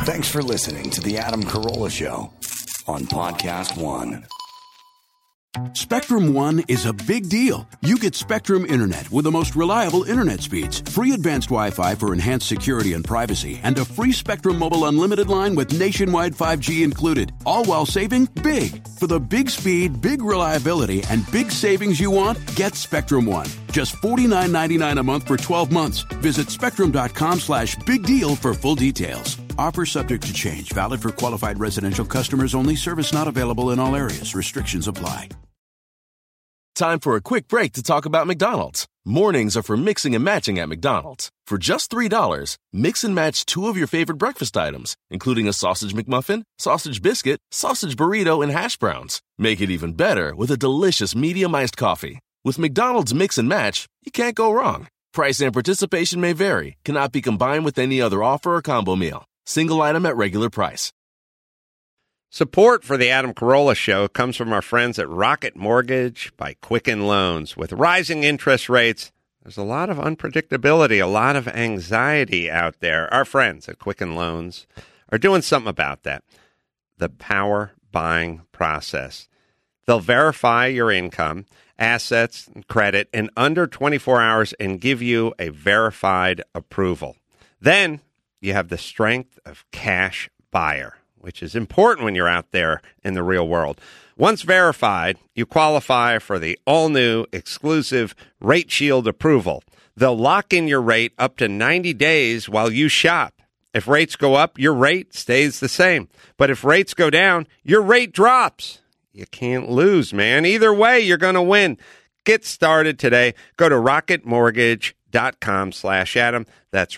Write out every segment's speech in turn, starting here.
Thanks for listening to The Adam Carolla Show on Podcast One. Spectrum One is a big deal. You get Spectrum Internet with the most reliable internet speeds, free advanced Wi-Fi for enhanced security and privacy, and a free Spectrum Mobile Unlimited line with nationwide 5G included, all while saving big. For the big speed, big reliability, and big savings you want, get Spectrum One. Just $49.99 a month for 12 months. Visit spectrum.com/big deal for full details. Offer subject to change. Valid for qualified residential customers only. Service not available in all areas. Restrictions apply. Time for a quick break to talk about McDonald's. Mornings are for mixing and matching at McDonald's. For just $3, mix and match 2 of your favorite breakfast items, including a sausage McMuffin, sausage biscuit, sausage burrito, and hash browns. Make it even better with a delicious medium iced coffee. With McDonald's Mix and Match, you can't go wrong. Price and participation may vary. Cannot be combined with any other offer or combo meal. Single item at regular price. Support for the Adam Carolla Show comes from our friends at Rocket Mortgage by Quicken Loans. With rising interest rates, there's a lot of unpredictability, a lot of anxiety out there. Our friends at Quicken Loans are doing something about that. The power buying process. They'll verify your income, assets, and credit in under 24 hours and give you a verified approval. Then you have the strength of cash buyer, which is important when you're out there in the real world. Once verified, you qualify for the all-new exclusive Rate Shield approval. They'll lock in your rate up to 90 days while you shop. If rates go up, your rate stays the same. But if rates go down, your rate drops. You can't lose, man. Either way, you're going to win. Get started today. Go to rocketmortgage.com/Adam. That's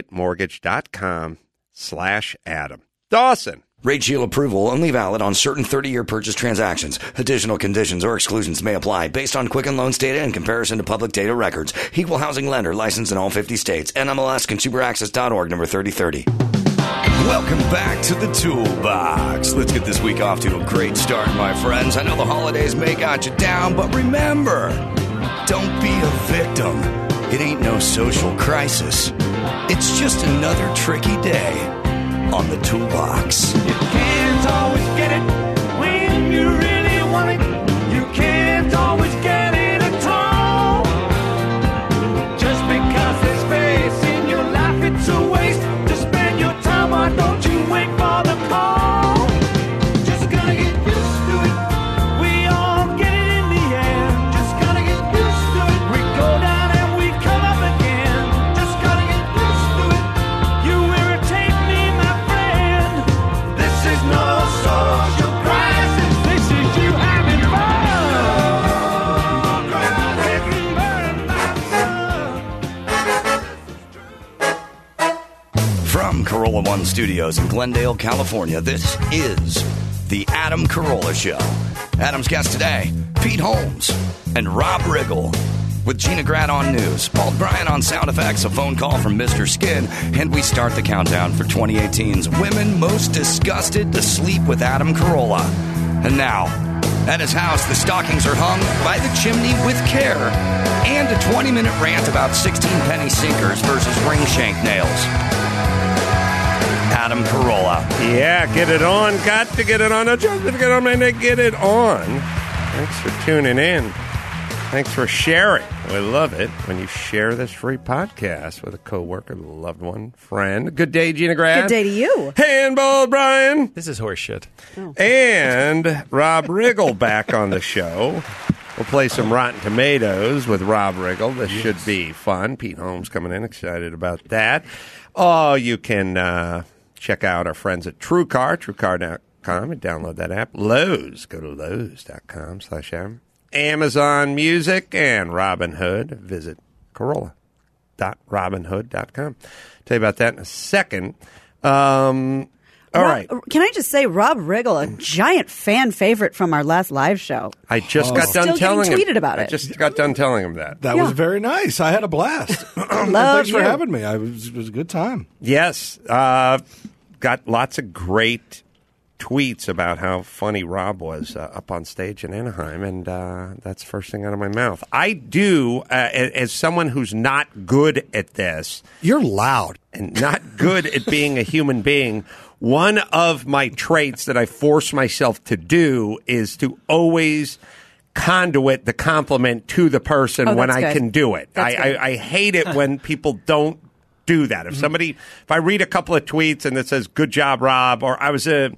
rocketmortgage.com/Adam. Dawson. Rate Shield approval only valid on certain 30-year purchase transactions. Additional conditions or exclusions may apply based on Quicken Loans data in comparison to public data records. Equal housing lender licensed in all 50 states. NMLS ConsumerAccess.org number 3030. Welcome back to the Toolbox. Let's get this week off to a great start, my friends. I know the holidays may got you down, but remember, don't be a victim. It ain't no social crisis. It's just another tricky day on the Toolbox. You can't always get it when you really want it. You can't always get it at all. Just because there's space in your life, it's a waste to spend your time. Why don't you wait for the call? Just gotta get used to it. We all get it in the end. Just gotta get used to it. We go down and we come up again. Just gotta get used to it. You irritate me, my friend. This is no social crisis. This is you having fun. From Carolla One Studios in Glendale, California, this is The Adam Carolla Show. Adam's guests today, Pete Holmes and Rob Riggle. With Gina Grad on news, Paul Bryan on sound effects, a phone call from Mr. Skin, and we start the countdown for 2018's Women Most Disgusted to Sleep with Adam Carolla. And now, at his house, the stockings are hung by the chimney with care, and a 20-minute rant about 16-penny sinkers versus ring shank nails. Adam Carolla. Yeah, get it on. Got to get it on. Just to get on, man, get it on. Thanks for tuning in. Thanks for sharing. We love it when you share this free podcast with a coworker, loved one, friend. Good day, Gina Grad. Good day to you. Handball, Brian. This is horseshit. Oh. And Rob Riggle back on the show. We'll play some Rotten Tomatoes with Rob Riggle. This should be fun. Pete Holmes coming in. Excited about that. Oh, you can check out our friends at TrueCar, TrueCar.com, and download that app. Lowe's, go to Lowe's.com/Adam. Amazon Music and Robinhood. Visit Carolla.robinhood.com. Tell you about that in a second. All right. Can I just say, Rob Riggle, a giant fan favorite from our last live show. I just got done telling him. Tweeted about it. I just got done telling him that. That was very nice. I had a blast. Thanks for having me. It was a good time. Yes. Got lots of great tweets about how funny Rob was up on stage in Anaheim, and that's the first thing out of my mouth. I do, as someone who's not good at this. You're loud. And not good at being a human being, one of my traits that I force myself to do is to always conduit the compliment to the person when I can do it. I hate it when people don't do that. If I read a couple of tweets and it says, "Good job, Rob," or I was in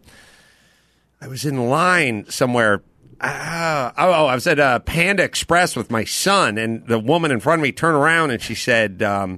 line somewhere. I was at Panda Express with my son, and the woman in front of me turned around and she said, I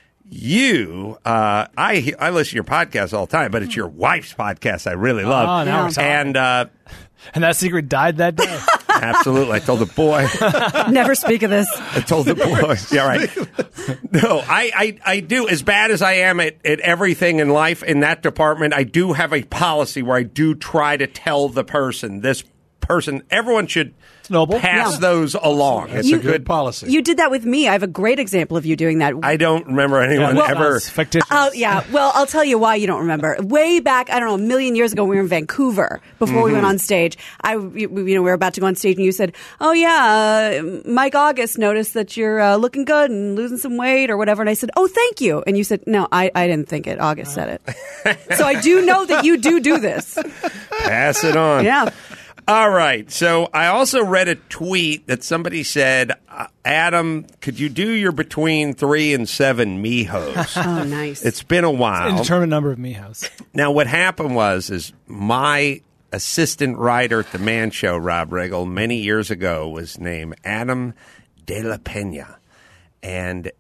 listen to your podcast all the time, but it's your wife's podcast I really love. Oh, now we're talking. And that secret died that day. Absolutely. I told the boy. Never speak of this. I told the boy. Yeah, right. No, I do. As bad as I am at everything in life in that department, I do have a policy where I do try to tell the person, everyone should pass those along. It's a good policy. You did that with me. I have a great example of you doing that. I don't remember anyone ever. Fictitious. Yeah. Well, I'll tell you why you don't remember. Way back, I don't know, a million years ago, we were in Vancouver before we went on stage. We were about to go on stage, and you said, "Oh yeah, Mike August noticed that you're looking good and losing some weight or whatever." And I said, "Oh, thank you." And you said, "No, I didn't think it. August said it." So I do know that you do this. Pass it on. Yeah. All right. So I also read a tweet that somebody said, Adam, could you do your between 3 and 7 Mihos? Oh, nice. It's been a while. Indeterminate number of Mihos. Now, what happened is my assistant writer at the Man Show, Rob Riggle, many years ago was named Adam de la Pena, and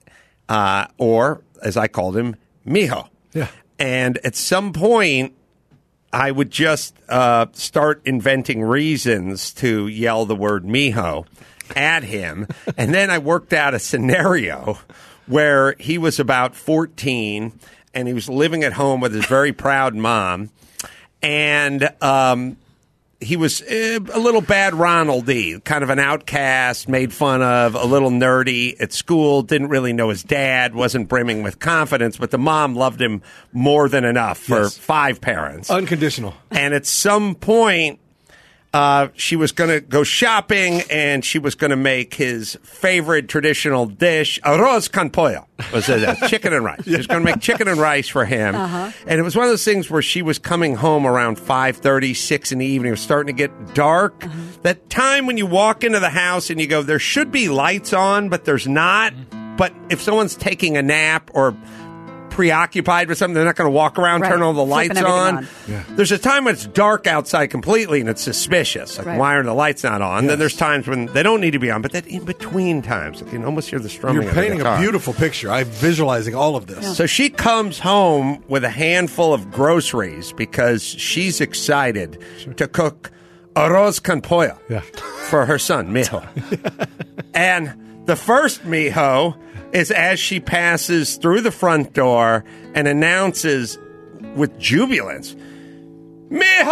or as I called him, Mijo. Yeah. And at some point, I would just start inventing reasons to yell the word Mijo at him. And then I worked out a scenario where he was about 14 and he was living at home with his very proud mom. And he was a little bad Ronald-y, kind of an outcast, made fun of, a little nerdy at school, didn't really know his dad, wasn't brimming with confidence, but the mom loved him more than enough for 5 parents. Unconditional. And at some point, she was going to go shopping, and she was going to make his favorite traditional dish, arroz con pollo. Was chicken and rice. She was going to make chicken and rice for him. And it was one of those things where she was coming home around 5:30, 6 in the evening. It was starting to get dark. That time when you walk into the house and you go, there should be lights on, but there's not. But if someone's taking a nap or preoccupied with something, they're not going to walk around, turn all the lights on. Yeah. There's a time when it's dark outside completely and it's suspicious. Like, why are the lights not on? Yes. Then there's times when they don't need to be on, but that in between times, you can almost hear the strumming. You're painting of the a guitar. beautiful picture. I'm visualizing all of this. So she comes home with a handful of groceries because she's excited to cook arroz con pollo for her son, Mijo. And the first Mijo is as she passes through the front door and announces with jubilance, Mijo!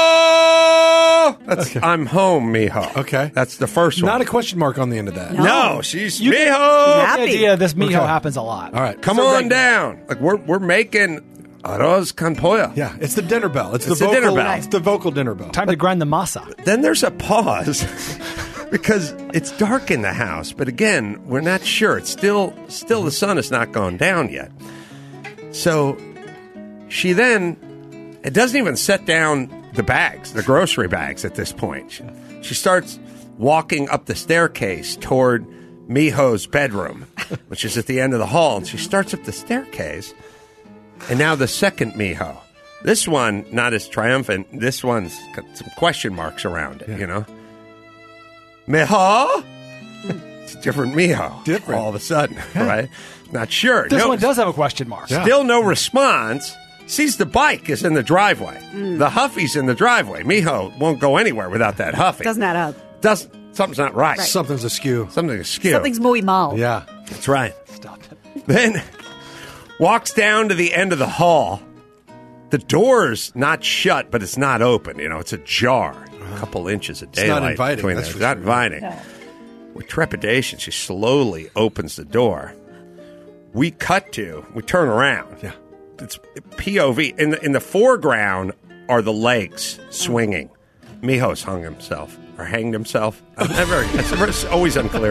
I'm home, Mijo. Okay. That's the first one. Not a question mark on the end of that. No, she's Mijo! The idea this Mijo happens a lot. All right. Come on down. Like we're making arroz con pollo. Yeah, it's the dinner bell. It's the the vocal dinner bell. It's the vocal dinner bell. Time to grind the masa. Then there's a pause because it's dark in the house. But again, we're not sure. It's still the sun has not gone down yet. So she then, it doesn't even set down the bags, the grocery bags at this point. She starts walking up the staircase toward Mijo's bedroom, which is at the end of the hall. And she starts up the staircase. And now the second Mijo. This one, not as triumphant. This one's got some question marks around it, you know. Mijo? It's a different Mijo. Different. All of a sudden, right? Not sure. This one does have a question mark. Yeah. Still no response. Sees the bike is in the driveway. The Huffy's in the driveway. Mijo won't go anywhere without that Huffy. Doesn't add up. Something's not right. Something's askew. Something's askew. Something's muy mal. Yeah. That's right. Stop it. Then walks down to the end of the hall. The door's not shut, but it's not open. You know, it's ajar. A couple inches of daylight. not inviting, between that's there. for It's not sure. inviting. No. With trepidation, she slowly opens the door. We turn around. Yeah. It's POV. In the foreground are the legs swinging. Mijo's hung himself or hanged himself. It's always unclear to me.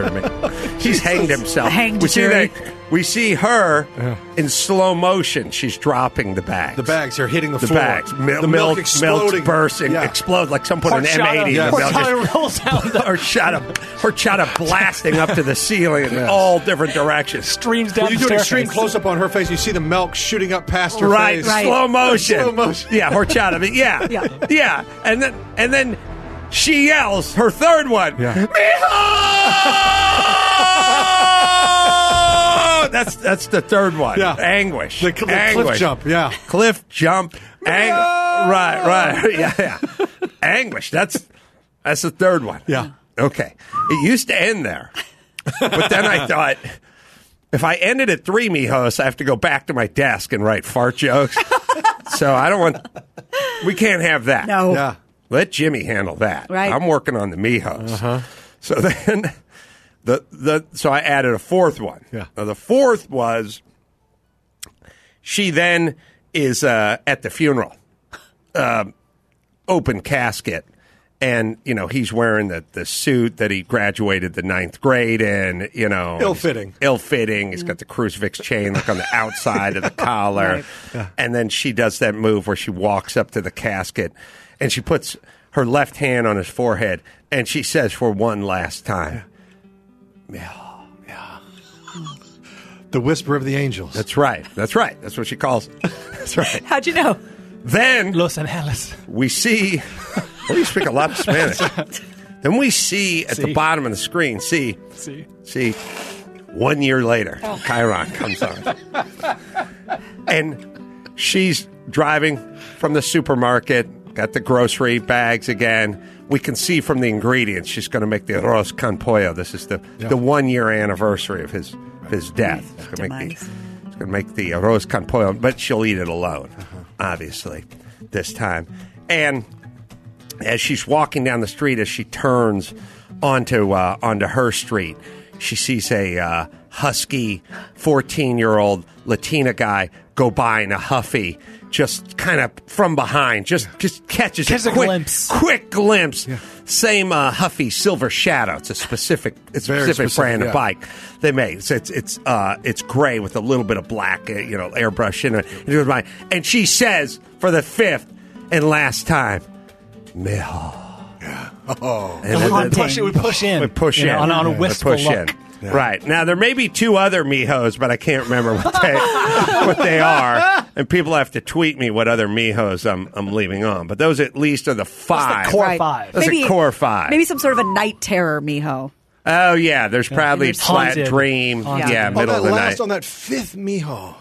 He's hanged himself. Hanged we see jury. we see her in slow motion. She's dropping the bags. The bags are hitting the The floor. bags. The Milk's milk exploding. bursting. Yeah. Explode like some put an Horchata. M80 Yes. in the milk. Horchata rolls out. Horchata blasting up to the ceiling in all different directions. Streams down When you the do an extreme staircase. close up on her face, you see the milk shooting up past her Right, face. Right. slow motion. Slow motion. Yeah, horchata. But yeah, Yeah. yeah. And then she yells her third one. Yeah. Mijo! That's the third one. Yeah. Anguish. The cliff Anguish. jump, yeah. Cliff jump. Right. Yeah. Anguish. That's the third one. Yeah. Okay. It used to end there. But then I thought, if I ended at 3 Mijos, I have to go back to my desk and write fart jokes. So I don't want. We can't have that. No. Yeah. Let Jimmy handle that. Right. I'm working on the Mijos. So then, so I added a fourth one. Yeah. Now the fourth was, she then is at the funeral, open casket. And, he's wearing the suit that he graduated the 9th grade in, Ill-fitting. Ill-fitting. He's got the crucifix chain like on the outside of the collar. Right. And then she does that move where she walks up to the casket and she puts her left hand on his forehead and she says for one last time, The whisper of the angels. That's right. That's what she calls it. That's right. How'd you know? Then Los Angeles. we see, well, you speak a lot of Spanish. Then we see at the See. bottom of the screen, see, 1 year later, Chiron comes on. And she's driving from the supermarket, got the grocery bags again. We can see from the ingredients she's going to make the arroz con pollo. This is the 1 year anniversary of his death. She's going to make the arroz con pollo, but she'll eat it alone, obviously, this time. And as she's walking down the street, as she turns onto her street, she sees a husky 14-year-old Latina guy go by in a huffy, just kind of from behind, just catches Catches a glimpse. quick glimpse. Same huffy Silver Shadow. It's a specific Very specific, brand yeah. of bike they made. So it's gray with a little bit of black, airbrush in it. And she goes by, and she says for the 5th and last time, Mijo. Oh. And We push in. We push You know, in. on a We wistful push look. in. Right. Now, there may be 2 other Mijos, but I can't remember what they are. And people have to tweet me what other Mijos I'm leaving on. But those at least are the 5. core Right. 5. That's a core 5. Maybe some sort of a night terror, Mijo. Oh, yeah. There's probably There's Flat haunted. Dream. Haunted. Yeah, On middle that of the last, night. on that 5th Mijo,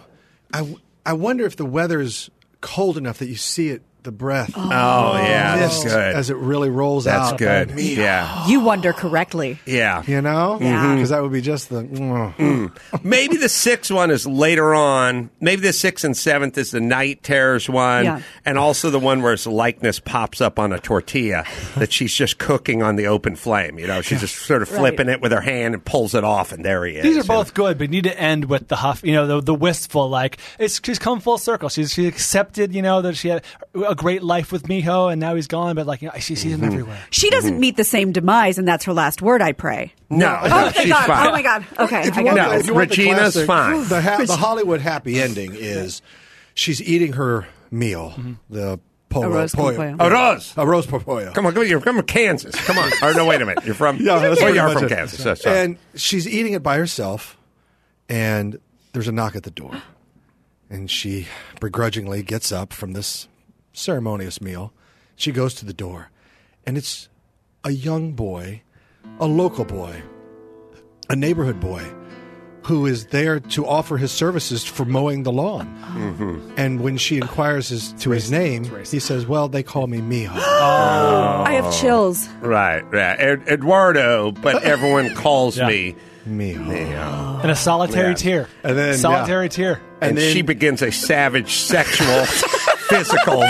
I wonder if the weather's cold enough that you see it, the breath. Oh, yeah. That's mist good. as it really rolls That's out. good. Mijo. Yeah. You wonder correctly. Yeah. You know? Yeah. Because that would be just the... Maybe the 6th one is later on. Maybe the 6th and 7th is the night terrors one. Yeah. And also the one where his likeness pops up on a tortilla that she's just cooking on the open flame. She's just sort of flipping it with her hand and pulls it off, and there he is. These are both good, but you need to end with the huff, the wistful, like, she's come full circle. She accepted, that she had a great life with Mijo, and now he's gone, but, she sees him everywhere. She doesn't meet the same demise, and that's her last word, I pray. No, Oh, thank she's God. fine. Oh, my God. Okay. If I you got want, No, it. if you want the Regina's classic, fine. The Hollywood happy ending is she's eating her meal, the Arroz con pollo. pollo. Arroz. Arroz con pollo. Come on, you're from Kansas. Come on. Or no, wait a minute. You're from. Yeah, that's well, pretty you are much from it. Kansas. That's right. And she's eating it by herself, and there's a knock at the door. And she begrudgingly gets up from this ceremonious meal. She goes to the door, and it's a young boy, a local boy, a neighborhood boy, who is there to offer his services for mowing the lawn. Mm-hmm. And when she inquires his name, he says, well, they call me Mijo. I have chills. Right. Eduardo, but everyone calls Yeah. me. Mijo. And a solitary Yeah. tear. And then, solitary tear. And then- she begins a savage sexual, physical,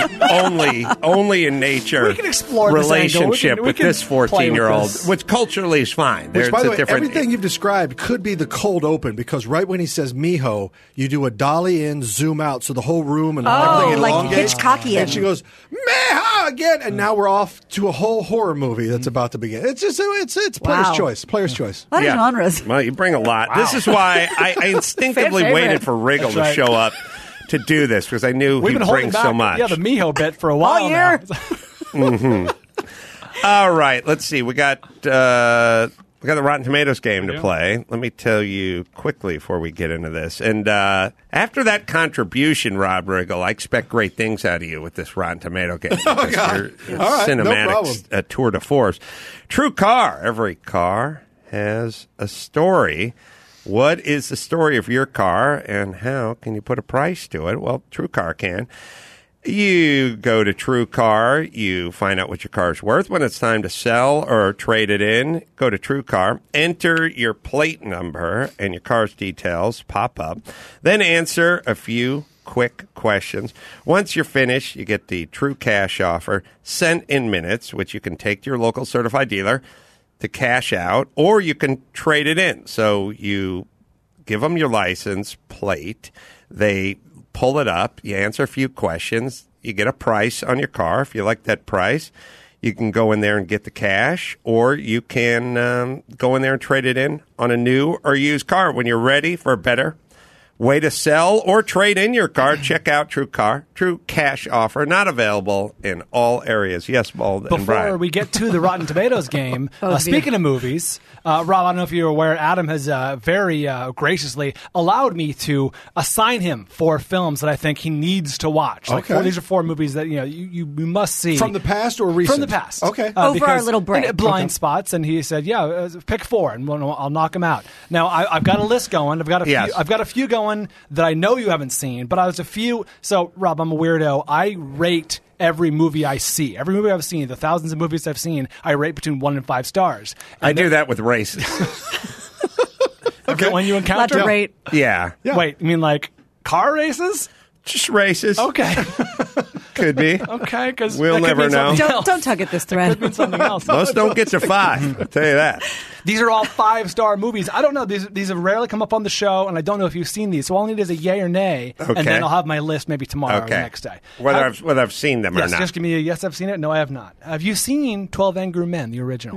only in nature We can explore this angle. relationship We with can this play with 14-year-old, this. which culturally is fine. Which, There's by the a way, different. everything you've described could be the cold open, because right when he says Mijo, you do a dolly in, zoom out, so the whole room and everything like elongates. Hitchcockian. And she goes, Mijo! again, and now we're off to a whole horror movie that's about to begin. It's just it's player's Wow. choice. Player's choice. A lot of genres. Well, you bring a lot. This is why I instinctively Fan favorite. waited for Riggle That's to right. show up to do this because I knew We've he'd been holding bring back so much. the Miho bit for a while year. now. All right, let's see. We got the Rotten Tomatoes game to play. Let me tell you quickly before we get into this. And after that contribution, Rob Riggle, I expect great things out of you with this Rotten Tomato game. Oh, God. Your All right, no cinematic problem. tour de force. True car. Every car has a story. What is the story of your car, and how can you put a price to it? Well, True Car can. You go to True Car, you find out what your car is worth. When it's time to sell or trade it in, go to True Car, enter your plate number, and your car's details pop up. Then answer a few quick questions. Once you're finished, you get the True Cash offer sent in minutes, which you can take to your local certified dealer to cash out, or you can trade it in. So you give them your license plate. They pull it up. You answer a few questions. You get a price on your car. If you like that price, you can go in there and get the cash, or you can go in there and trade it in on a new or used car. When you're ready for a better way to sell or trade in your car, check out True Car. True Cash offer, not available in all areas. Yes, Bald and Before Brian. we get to the Rotten Tomatoes game, speaking of movies, Rob, I don't know if you're aware, Adam has very graciously allowed me to assign him 4 films that I think he needs to watch. Like Okay. these are 4 movies that you must see. From the past or recent? From the past. Okay. Over our because- little break. and blind spots, and he said, "Yeah, pick 4, and I'll knock them out." Now I've got a list going. I've got a Yes. few. I've got a few going that I know you haven't seen, but I was a few. So Rob, I'm a weirdo. I rate every movie I see. Every movie I've seen, the thousands of movies I've seen, I rate between 1 and 5 stars. I do that with races. Okay. When you Lot encounter, to rate. Yeah. wait, you mean like car races? Just races. Okay, Could be. okay, because We'll never know. Don't tug at this thread. Something else. Most don't get to 5. I'll tell you that. These are all 5-star movies. I don't know. These have rarely come up on the show, and I don't know if you've seen these. So all I need is a yay or nay, Okay. and then I'll have my list maybe tomorrow or the next day. Whether I've seen them or Yes, not. just give me a yes, I've seen it. No, I have not. Have you seen 12 Angry Men, the original?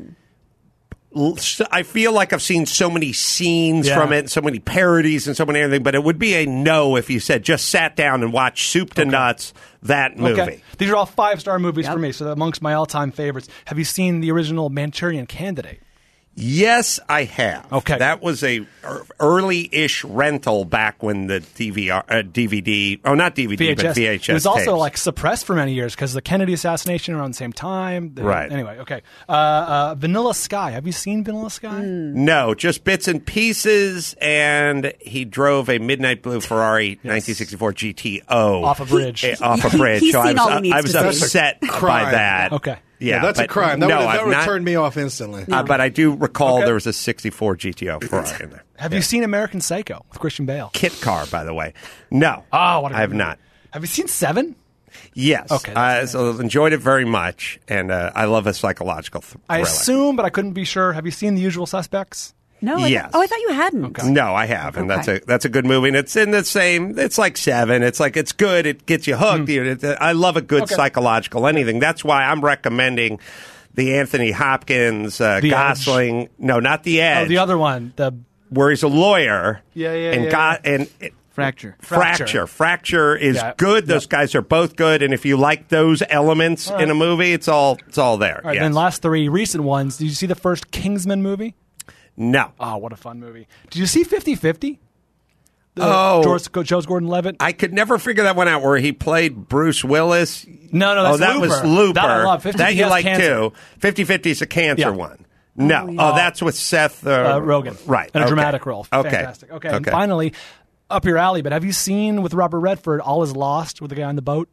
I feel like I've seen so many scenes Yeah. from it, so many parodies and so many everything, but it would be a no if you said just sat down and watched soup to nuts that movie. Okay. These are all 5-star movies for me, so amongst my all-time favorites. Have you seen the original Manchurian Candidate? Yes, I have. Okay. That was a early-ish rental back when the DVD, oh, not DVD, but VHS It was also tapes. like suppressed for many years because the Kennedy assassination around the same time. Right. Anyway, okay. Vanilla Sky. Have you seen Vanilla Sky? No, just bits and pieces, and he drove a Midnight Blue Ferrari 1964 GTO Off a bridge. Off a bridge. He's so seen all he needs I was to see. upset by crime. that. Okay. Yeah, that's a but crime. That no, would I've that not. turned me off instantly. But I do recall Okay. there was a 64 GTO Ferrari in there. Have you seen American Psycho with Christian Bale? Kit car, by the way. No. Oh, what a I have good movie. not. Have you seen 7? Yes. Okay. So I've enjoyed it very much, and I love a psychological thriller. I assume, but I couldn't be sure. Have you seen The Usual Suspects? No. Yes. I thought you hadn't. No, I have, and Okay. that's a good movie, and it's in the same. It's like 7. It's like it's good. It gets you hooked. I love a good Okay. psychological anything. That's why I'm recommending the Anthony Hopkins, Gosling. Edge. No, not The Edge. Oh, the other one. where he's a lawyer. Yeah. And Fracture. Fracture is Yeah. good. Those guys are both good, and if you like those elements in a movie, it's all there. All right, yes. then last 3 recent ones. Did you see the first Kingsman movie? No. Oh, what a fun movie. Did you see 50-50? Joseph Gordon-Levitt? I could never figure that one out where he played Bruce Willis. No, that's that Looper. was Looper. That I love. 50 That you has like cancer. too. 50-50 is a cancer Yeah. one. No. Oh, that's with Seth Rogen. Right. In a okay. dramatic role. Okay. Fantastic. Okay. And finally, up your alley, but have you seen with Robert Redford All Is Lost with the guy on the boat?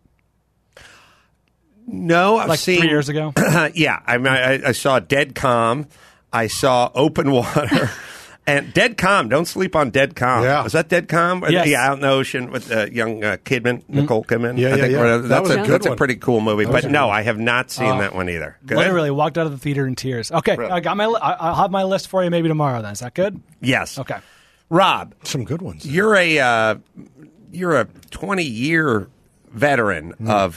No, I've Like seen 3 years ago? Yeah, I saw Dead Calm. I saw Open Water. And Dead Calm. Don't sleep on Dead Calm. Yeah. Was that Dead Calm? Yes. Yeah, out in the ocean with young Kidman, Nicole Kidman. Yeah, I think. yeah. That's was a a, good that's a one. pretty cool movie. was But a no, good one. I have not seen that one either. Good? Literally walked out of the theater in tears. Okay, Really? I got I'll have my list for you maybe tomorrow then. Is that good? Yes. Okay. Rob, Some good ones. you're a 20-year veteran of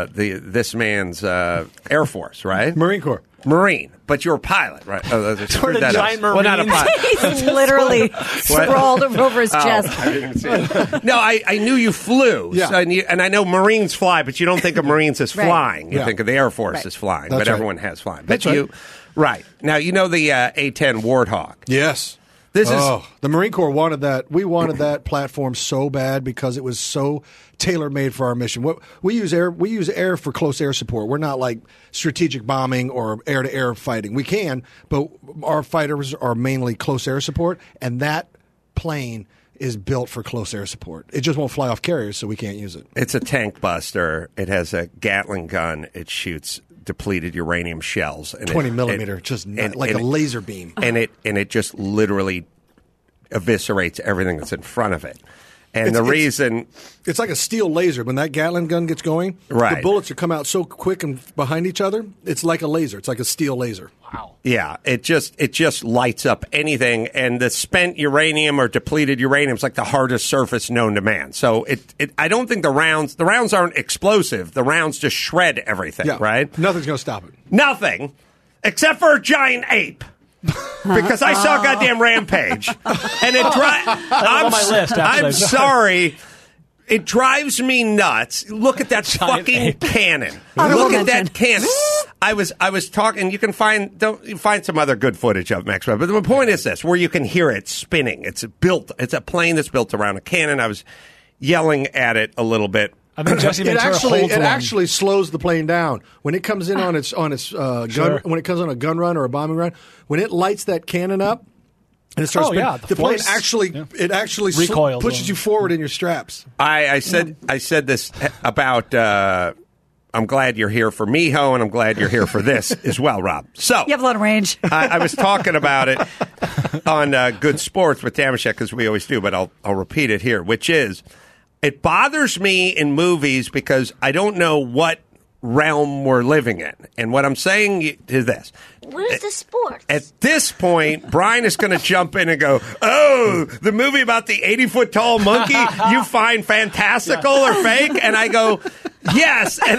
this man's Air Force, right? Marine Corps. Marine, but you're a pilot, right? Oh, Sort of giant Well, not a Marines. pilot. He's literally sprawled over his chest. I didn't see it. No, I knew you flew. Yeah. So, and I know Marines fly, but you don't think of Marines as Right. flying. You Yeah. think of the Air Force Right. as flying, That's but right. everyone has flying. That's But right. Now, you know the A-10 Warthog. Yes. This is- the Marine Corps wanted that. We wanted that platform so bad because it was so tailor-made for our mission. We use air for close air support. We're not like strategic bombing or air-to-air fighting. We can, but our fighters are mainly close air support, and that plane is built for close air support. It just won't fly off carriers, so we can't use it. It's a tank buster. It has a Gatling gun. It shoots depleted uranium shells. And 20 millimeter, like a laser beam. And it just literally eviscerates everything that's in front of it. And the reason... It's like a steel laser. When that Gatling gun gets going, Right. the bullets are come out so quick and behind each other. It's like a laser. It's like a steel laser. Wow. Yeah, it just lights up anything, and the spent uranium or depleted uranium is like the hardest surface known to man. So I don't think the rounds aren't explosive. The rounds just shred everything, Yeah, right? Nothing's going to stop it. Nothing, except for a giant ape. Because I saw goddamn Rampage, and it on my list after I'm that. sorry. It drives me nuts. Look at that Giant fucking ape. cannon. Honorable Look at mention. that cannon. I was talking. You can find some other good footage of Max Webb. But the point is this: where you can hear it spinning. It's a plane that's built around a cannon. I was yelling at it a little bit. I think Jesse It Ventura actually holds one. actually slows the plane down when it comes in on its gun. Sure. When it comes on a gun run or a bombing run, when it lights that cannon up and it starts Oh, spinning, yeah, the plane force. actually Yeah. it actually Recoils pushes on- you forward in your straps. I said this about. I'm glad you're here for Miho, and I'm glad you're here for this as well, Rob. So You have a lot of range. I was talking about it on Good Sports with Damashek, as we always do, but I'll repeat it here, which is it bothers me in movies because I don't know what realm we're living in. And what I'm saying is this. Where's the sports? At this point, Brian is going to jump in and go, "Oh, the movie about the 80-foot tall monkey you find fantastical or fake?" And I go, "Yes," and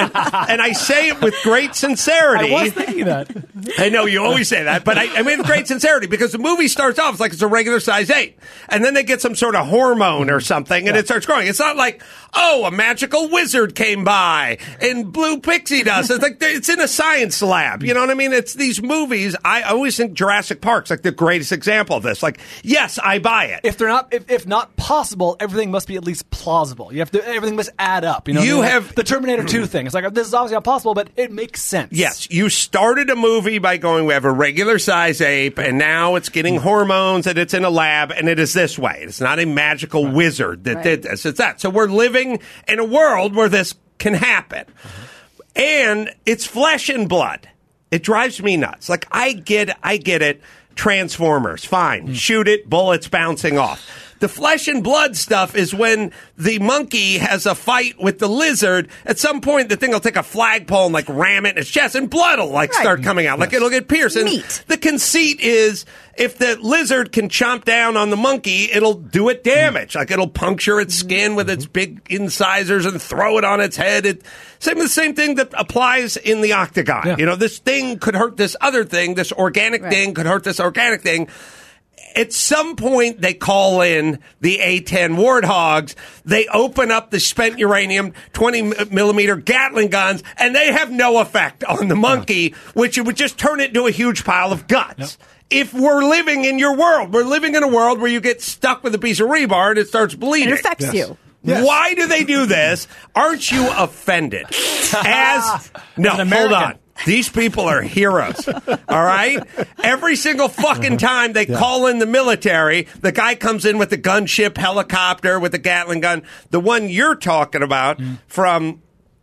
I say it with great sincerity. I was thinking that. I know you always say that, but I mean with great sincerity because the movie starts off like it's a regular size ape, and then they get some sort of hormone or something, and it starts growing. It's not like, oh, a magical wizard came by and blue pixie dust. It's like it's in a science lab. You know what I mean? It's these movies. I always think Jurassic Park's like the greatest example of this. Like, yes, I buy it. If they're not, if not possible, everything must be at least plausible. Everything must add up. You know, You what I mean? have- Like the Terminator 2 thing. It's like this is obviously not possible, but it makes sense. Yes, you started a movie by going, we have a regular size ape, and now it's getting hormones, and it's in a lab, and it is this way. It's not a magical wizard that did this. It's that. So we're living in a world where this can happen. And it's flesh and blood. It drives me nuts. Like, I get it. Transformers, fine. Shoot it, bullets bouncing off. The flesh and blood stuff is when the monkey has a fight with the lizard. At some point, the thing will take a flagpole and like ram it in its chest, and blood will like start coming out. Like it'll get pierced. And Meat. the conceit is if the lizard can chomp down on the monkey, it'll do it damage. Like it'll puncture its skin with its big incisors and throw it on its head. The same thing that applies in the octagon. Yeah. You know, this thing could hurt this other thing. This organic thing could hurt this organic thing. At some point, they call in the A-10 Warthogs. They open up the spent uranium 20-millimeter Gatling guns, and they have no effect on the monkey, which it would just turn it into a huge pile of guts. If we're living in your world, we're living in a world where you get stuck with a piece of rebar and it starts bleeding. It affects you. Yes. Why do they do this? Aren't you offended? No, hold American. on. These people are heroes, all right? Every single fucking time they call in the military, the guy comes in with the gunship helicopter with the Gatling gun. The one you're talking about from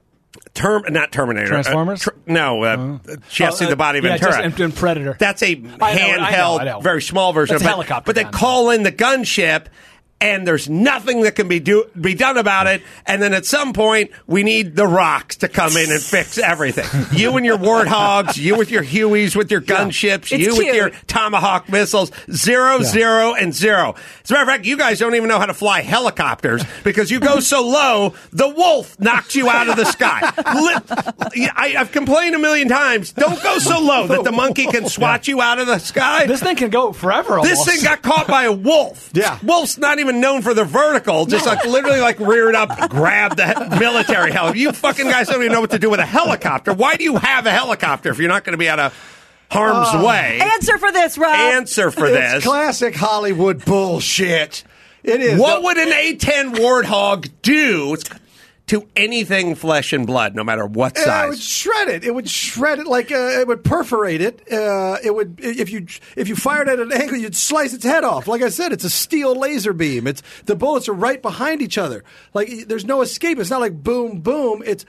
not Terminator. Transformers? Jesse the Body Ventura. Just in Predator. That's a I know. handheld, very small version That's of a it. helicopter But they gun. call in the gunship, and there's nothing that can be done about it. And then at some point, we need the Rocks to come in and fix everything. You and your Warthogs, you with your Hueys, with your gunships, you with your Tomahawk missiles, 0, 0, and 0. As a matter of fact, you guys don't even know how to fly helicopters because you go so low, the Wolf knocks you out of the sky. I've complained a million times. Don't go so low that the monkey can swat you out of the sky. This thing can go forever almost. This thing got caught by a wolf. Yeah. Wolf's not even known for the vertical, just like literally like reared up, grabbed the military helicopter. You fucking guys don't even know what to do with a helicopter. Why do you have a helicopter if you're not going to be out of harm's way? Answer for this, Rob. Answer for this. It's classic Hollywood bullshit. It is. What would an A-10 Warthog do to anything flesh and blood, no matter what It size? would shred it. It would shred it like it would perforate it. It would if you fired at an angle, you'd slice its head off. Like I said, it's a steel laser beam. It's the bullets are right behind each other. Like there's no escape. It's not like boom boom. It's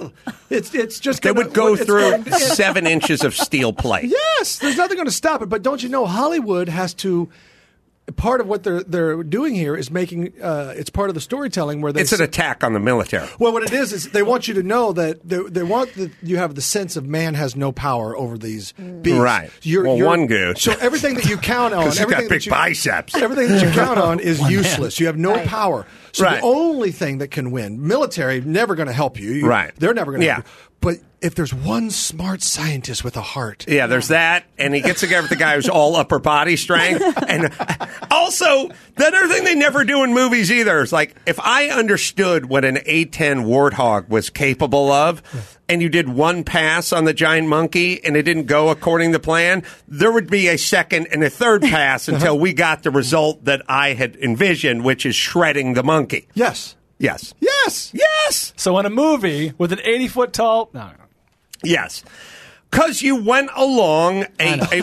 just They would go through 7 inches of steel plate. Yes, there's nothing going to stop it. But don't you know, Hollywood has to. Part of what they're doing here is making it's part of the storytelling where It's an attack on the military. Well, what it is they want you to know that they want that you have the sense of man has no power over these beasts. Right. One goose. So everything that you count on, Because he's everything got big that you, biceps. everything that you count on is useless. You have no power. So Right. the only thing that can win, military, never going to help you. Right. They're never going to Yeah. help you. But if there's one smart scientist with a heart. Yeah, there's that, and he gets together with the guy who's all upper body strength. And also, the other thing they never do in movies either is like, if I understood what an A-10 Warthog was capable of, and you did one pass on the giant monkey and it didn't go according to plan, there would be a second and a third pass until we got the result that I had envisioned, which is shredding the monkey. Yes. Yes. Yes. Yes. So in a movie with an 80-foot tall... No. Yes. Because you went along a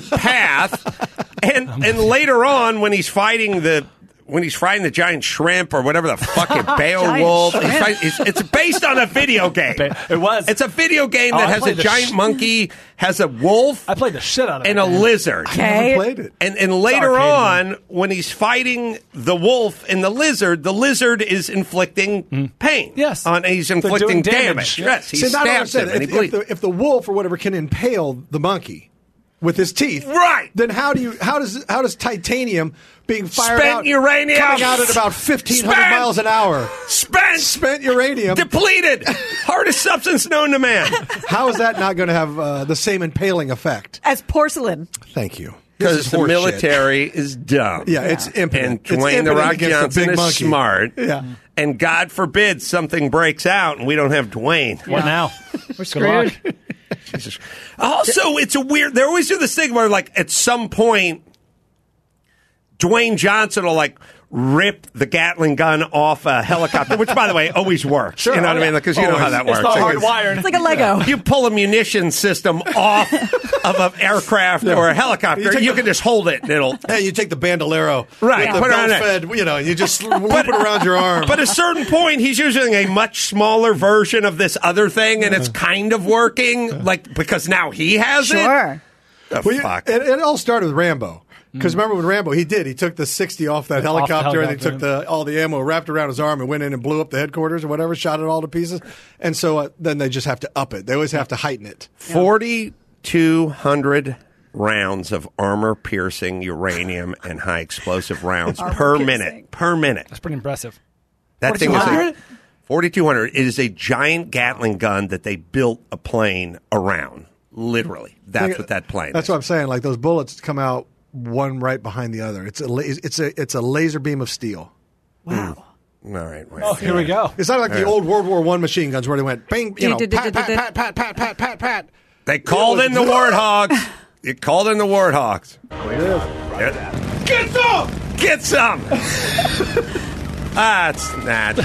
path, and later on, when he's fighting the giant shrimp or whatever the fucking Beowulf, it's based on a video game. It was. It's a video game that has a giant monkey, has a wolf. I played the shit out of it. And a lizard. I never played it. And later on, when he's fighting the wolf and the lizard is inflicting pain. Yes. He's inflicting doing damage. damage. Yes, he See, that's what I'm stabs him saying. and he bleeds. If the wolf or whatever can impale the monkey with his teeth, Right. Then how does titanium being fired Spent out, uranium. coming out at about 1,500 Spent. miles an hour, Spent uranium, depleted, hardest substance known to man. how is that not going to have the same impaling effect? As porcelain. Thank you. Because the military is dumb. Yeah, it's impotent. And Dwayne The Rock Johnson is smart. Yeah. And God forbid something breaks out and we don't have Dwayne. What now? We're screwed. Jesus. Also, it's a weird. They always do this thing where, like, at some point, Dwayne Johnson will like rip the Gatling gun off a helicopter, which, by the way, always works. Sure. You know what I mean? Because you know how that works. It's not hardwired. It's like a Lego. You pull a munition system off of an aircraft or a helicopter, you can just hold it and it'll... Hey, you take the bandolero, Right, the put it on it. fed, and you just loop it around your arm. But at a certain point, he's using a much smaller version of this other thing, and it's kind of working, like, because now he has it. Sure. The Well, fuck? it all started with Rambo. Because remember when Rambo, he took the 60 off that helicopter, and he took all the ammo, wrapped around his arm, and went in and blew up the headquarters or whatever, shot it all to pieces. And so then they just have to up it. They always have to heighten it. 4,200 rounds of armor-piercing uranium and high-explosive rounds per minute. Per minute. That's pretty impressive. That thing is 4,200? 4,200. It is a giant Gatling gun that they built a plane around. Literally, that's what that plane. That's is. what I'm saying. Like those bullets come out one right behind the other. It's a laser beam of steel. Wow. All right. Wait. Oh, here we go. It's not like the old World War I machine guns where they went bang, pat. They called in the Warthogs. You called in the Warthogs. Get some! Get some! That's not.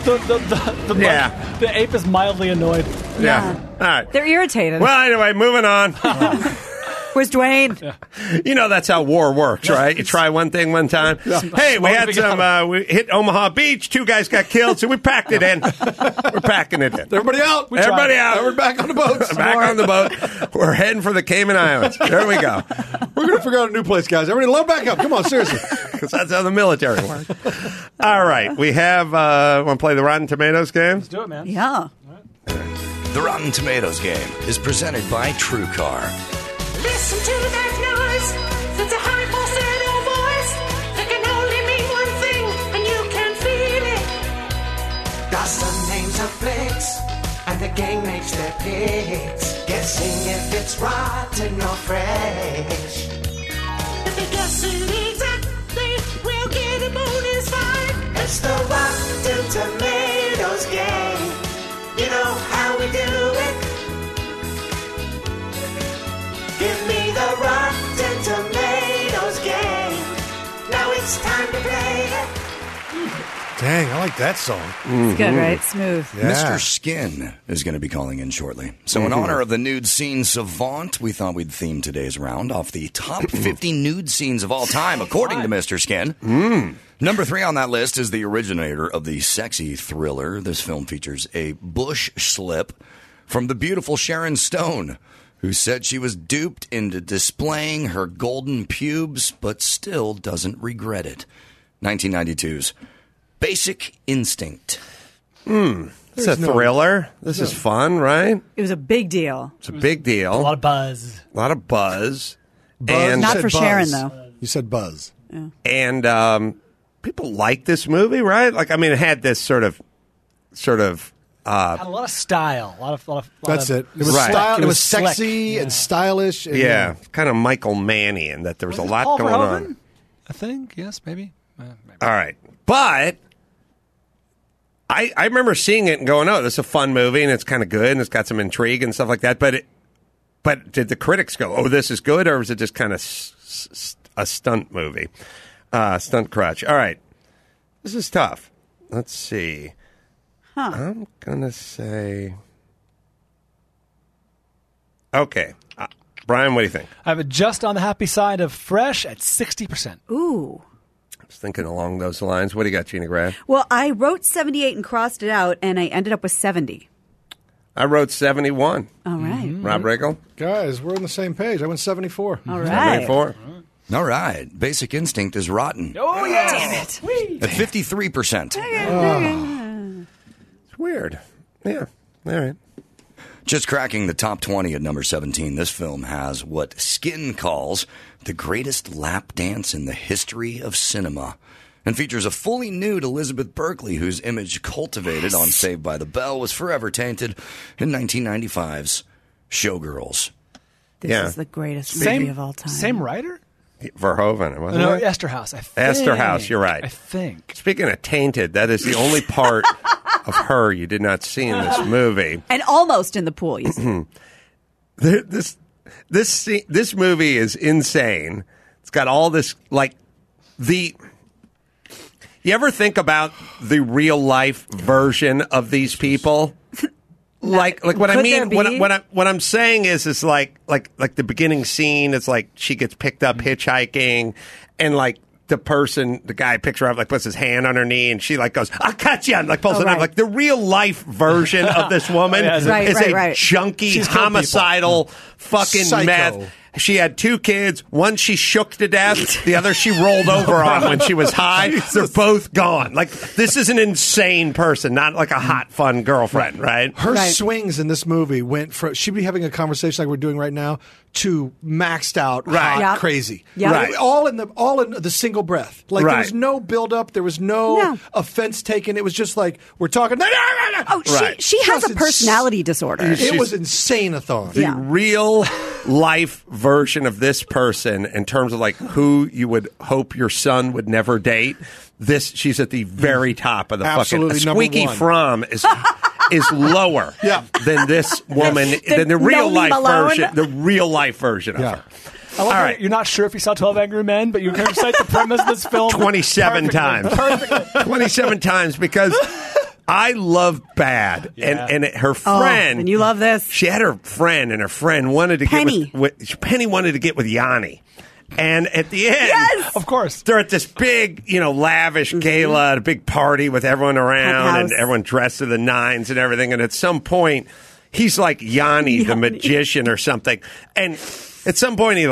The ape is mildly annoyed. Yeah. All right. They're irritated. Well, anyway, moving on. Where's Dwayne? You know that's how war works, right? You try one thing one time. Hey, we had some. We hit Omaha Beach. 2 guys got killed, so we packed it in. We're packing it in. Everybody out. Everybody out. We're back on the boats. Back on the boat. We're heading for the Cayman Islands. There we go. We're going to figure out a new place, guys. Everybody load back up. Come on, seriously. because that's how the military works. All right, we have. Want to play the Rotten Tomatoes game? Let's do it, man. Yeah. The Rotten Tomatoes game is presented by TrueCar. Listen to that noise. It's a high falsetto voice. That can only mean one thing, and you can feel it. Got some names of flicks, and the gang makes their picks, guessing if it's rotten or fresh. If they guess it exactly, we'll get a bonus 5. It's the Rotten Tomatoes game. You know how we do it. Give me the Rotten Tomatoes game. Now it's time to play it. Dang, I like that song. It's good, right? Smooth. Yeah. Mr. Skin is going to be calling in shortly. So in honor of the nude scene savant, we thought we'd theme today's round off the top 50 nude scenes of all time, according to Mr. Skin. Number 3 on that list is the originator of the sexy thriller. This film features a bush slip from the beautiful Sharon Stone, who said she was duped into displaying her golden pubes, but still doesn't regret it. 1992's Basic Instinct. It's a thriller. This is fun, right? It was a big deal. It's a big deal. A lot of buzz. A lot of buzz. Buzz? And, Not You for said Sharon, buzz. though. You said buzz. and people like this movie, right? Like, I mean, it had this sort of Had a lot of style. A lot of That's it. It was Right. style. It was slick. sexy Yeah. and stylish. And, yeah, kind of Michael Manny, and that there was a lot Paul going Verhoeven? on. I think, yes, maybe. Maybe. All right, but I remember seeing it and going, "Oh, this is a fun movie, and it's kind of good, and it's got some intrigue and stuff like that." But did the critics go, "Oh, this is good," or was it just kind of a stunt movie, stunt crutch? All right, this is tough. Let's see. I'm gonna say, okay, Brian, what do you think? I have it just on the happy side of fresh at 60%. Ooh. I was thinking along those lines. What do you got, Gina Grad? Well, I wrote 78 and crossed it out, and I ended up with 70. I wrote 71. All right. Rob Riggle, Guys, we're on the same page. I went 74. All right. 74. All right. Basic Instinct is rotten Oh, yeah. Damn it. at 53%. It's weird. Yeah. All right. Just cracking the top 20 at number 17, this film has what Skin calls the greatest lap dance in the history of cinema, and features a fully nude Elizabeth Berkley, whose image cultivated on Saved by the Bell was forever tainted in 1995's Showgirls. This Yeah. is the greatest movie of all time. Same writer? Verhoeven, wasn't No, it? Esterhaus. I think. Esterhaus, you're right. I think. Speaking of tainted, that is the only part of her you did not see in this movie. And almost in the pool, you see. This movie is insane. It's got all this, like, you ever think about the real life version of these people? Like what I Could mean, there be? what I'm saying is like the beginning scene. It's like she gets picked up hitchhiking, and like the guy picks her up, like puts his hand on her knee, and she like goes, "I'll cut you," and like pulls it right. up. Like the real life version of this woman yeah, is Right, a right. junkie, She's killed homicidal, fucking Psycho. meth. She had 2 kids. One she shook to death. The other she rolled over on when she was high. They're both gone. Like, this is an insane person, not like a hot, fun girlfriend, right? Her Right. swings in this movie went from she'd be having a conversation like we're doing right now to maxed out, Right. hot, Yep. crazy, Yep. Right. All in the single breath. Like there Right. was no build up, there was no No. offense taken. It was just like we're talking. Oh, Right. she has Just a personality disorder. It was insane-a-thon. The Yeah. real life version of this person, in terms of like who you would hope your son would never date, she's at the very top of the Absolutely fucking. number Squeaky one. Fromm is lower Yeah. than this woman, than the real Nomi life Malone. version. The real life version of Yeah. her. I love All that right. You're not sure if you saw 12 Angry Men, but you can recite the premise of this film 27 times. Perfectly. 27 times, because I love Bad. Yeah. And her Oh, friend. and you love this. She had her friend, and her friend wanted to Penny. get with Penny wanted to get with Yanni. And at the end, Of course. they're at this big, lavish gala, at a big party with everyone around, Penthouse. and everyone dressed to the nines and everything. And at some point, he's like Yanni, the magician or something. And at some point, he like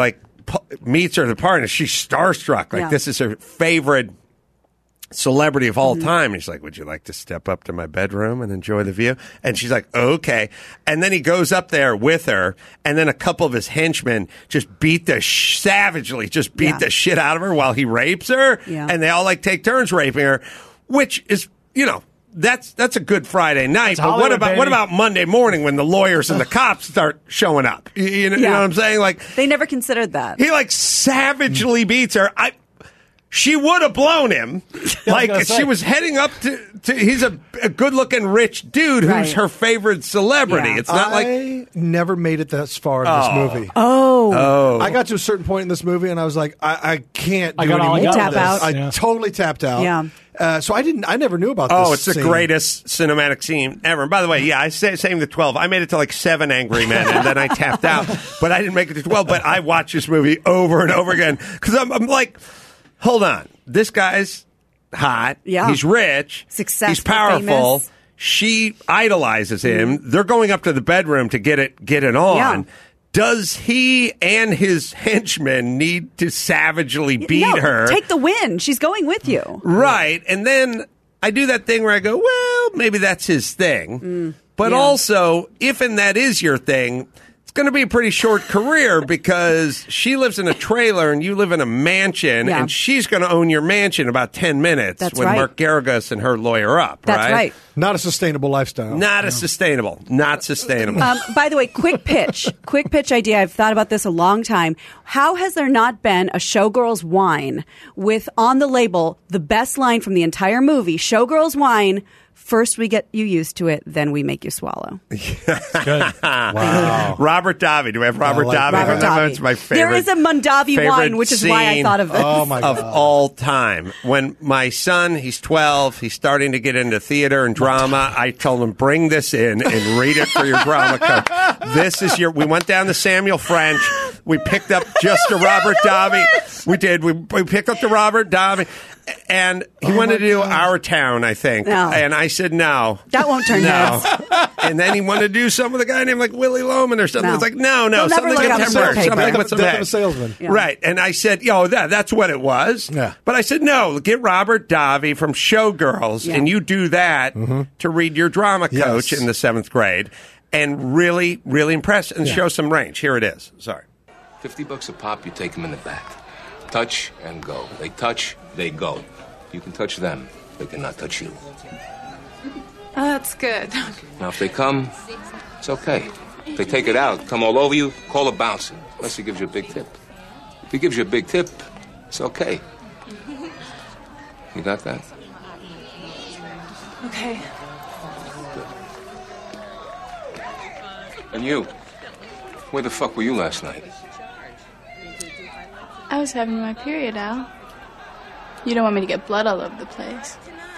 meets her at the party, and she's starstruck. Like, Yeah. this is her favorite celebrity of all time. And he's like, would you like to step up to my bedroom and enjoy the view? And she's like, okay. And then he goes up there with her, and then a couple of his henchmen just savagely beat the shit out of her while he rapes her. Yeah. And they all like take turns raping her, which is, that's a good Friday night. But Hollywood, what about Monday morning when the lawyers and the cops start showing up? You know what I'm saying? Like, They never considered that. he like savagely beats her. She would have blown him. Like, she was heading up to he's a good-looking rich dude who's Right. her favorite celebrity. Yeah. It's not like... I never made it this far in this movie. Oh. I got to a certain point in this movie, and I was like, I can't do I got all I anymore. got of with this. this. I Yeah. totally tapped out. Yeah. So I never knew about this. Oh, it's the scene. greatest cinematic scene ever. And by the way, I say same to 12. I made it to like 7 Angry Men, and then I tapped out. But I didn't make it to 12. But I watched this movie over and over again because I'm like, hold on, this guy's hot. Yeah. He's rich. Successful, He's powerful. famous. She idolizes him. They're going up to the bedroom to get it on. Yeah. Does he and his henchmen need to savagely beat No, her? take the win. She's going with you. Right. And then I do that thing where I go, well, maybe that's his thing. But yeah. also, if and that is your thing, it's going to be a pretty short career because she lives in a trailer and you live in a mansion, Yeah. and she's going to own your mansion in about 10 minutes That's when right. Mark Garagos and her lawyer up. That's right. Not a sustainable lifestyle. Not sustainable. Not sustainable. By the way, quick pitch idea. I've thought about this a long time. How has there not been a Showgirls wine with on the label the best line from the entire movie? Showgirls wine. First we get you used to it, then we make you swallow. Wow. Robert Davi. Do we have Robert like Davi? that. Robert From that? Davi. It's my favorite. There is a Mondavi favorite wine, which is why I scene thought of this. Oh, my of God. all time. When my son, he's 12, he's starting to get into theater and drama, I told him, bring this in and read it for your drama coach. This is we went down to Samuel French. We picked up just a Robert Davi. We did. We picked up the Robert Davi. And he wanted to do Our Town, I think. No. And I said, no. That won't turn No. heads. And then he wanted to do some with a guy named like Willie Loman or something. No. It's like, no. They'll never Something look up the September. paper. Something with some Death of a head. salesman. Yeah. Right. And I said, that's what it was. Yeah. But I said, no, get Robert Davi from Showgirls, Yeah. and you do that to read your drama coach Yes. in the 7th grade and really, really impress and show some range. Here it is. Sorry. $50 a pop, you take them in the back. Touch and go. They touch, they go. You can touch them. They cannot touch you. Oh, that's good. Now, if they come, it's okay. If they take it out, come all over you, call a bouncer. Unless he gives you a big tip. If he gives you a big tip, it's okay. You got that? Okay. And you? Where the fuck were you last night? I was having my period, Al. You don't want me to get blood all over the place.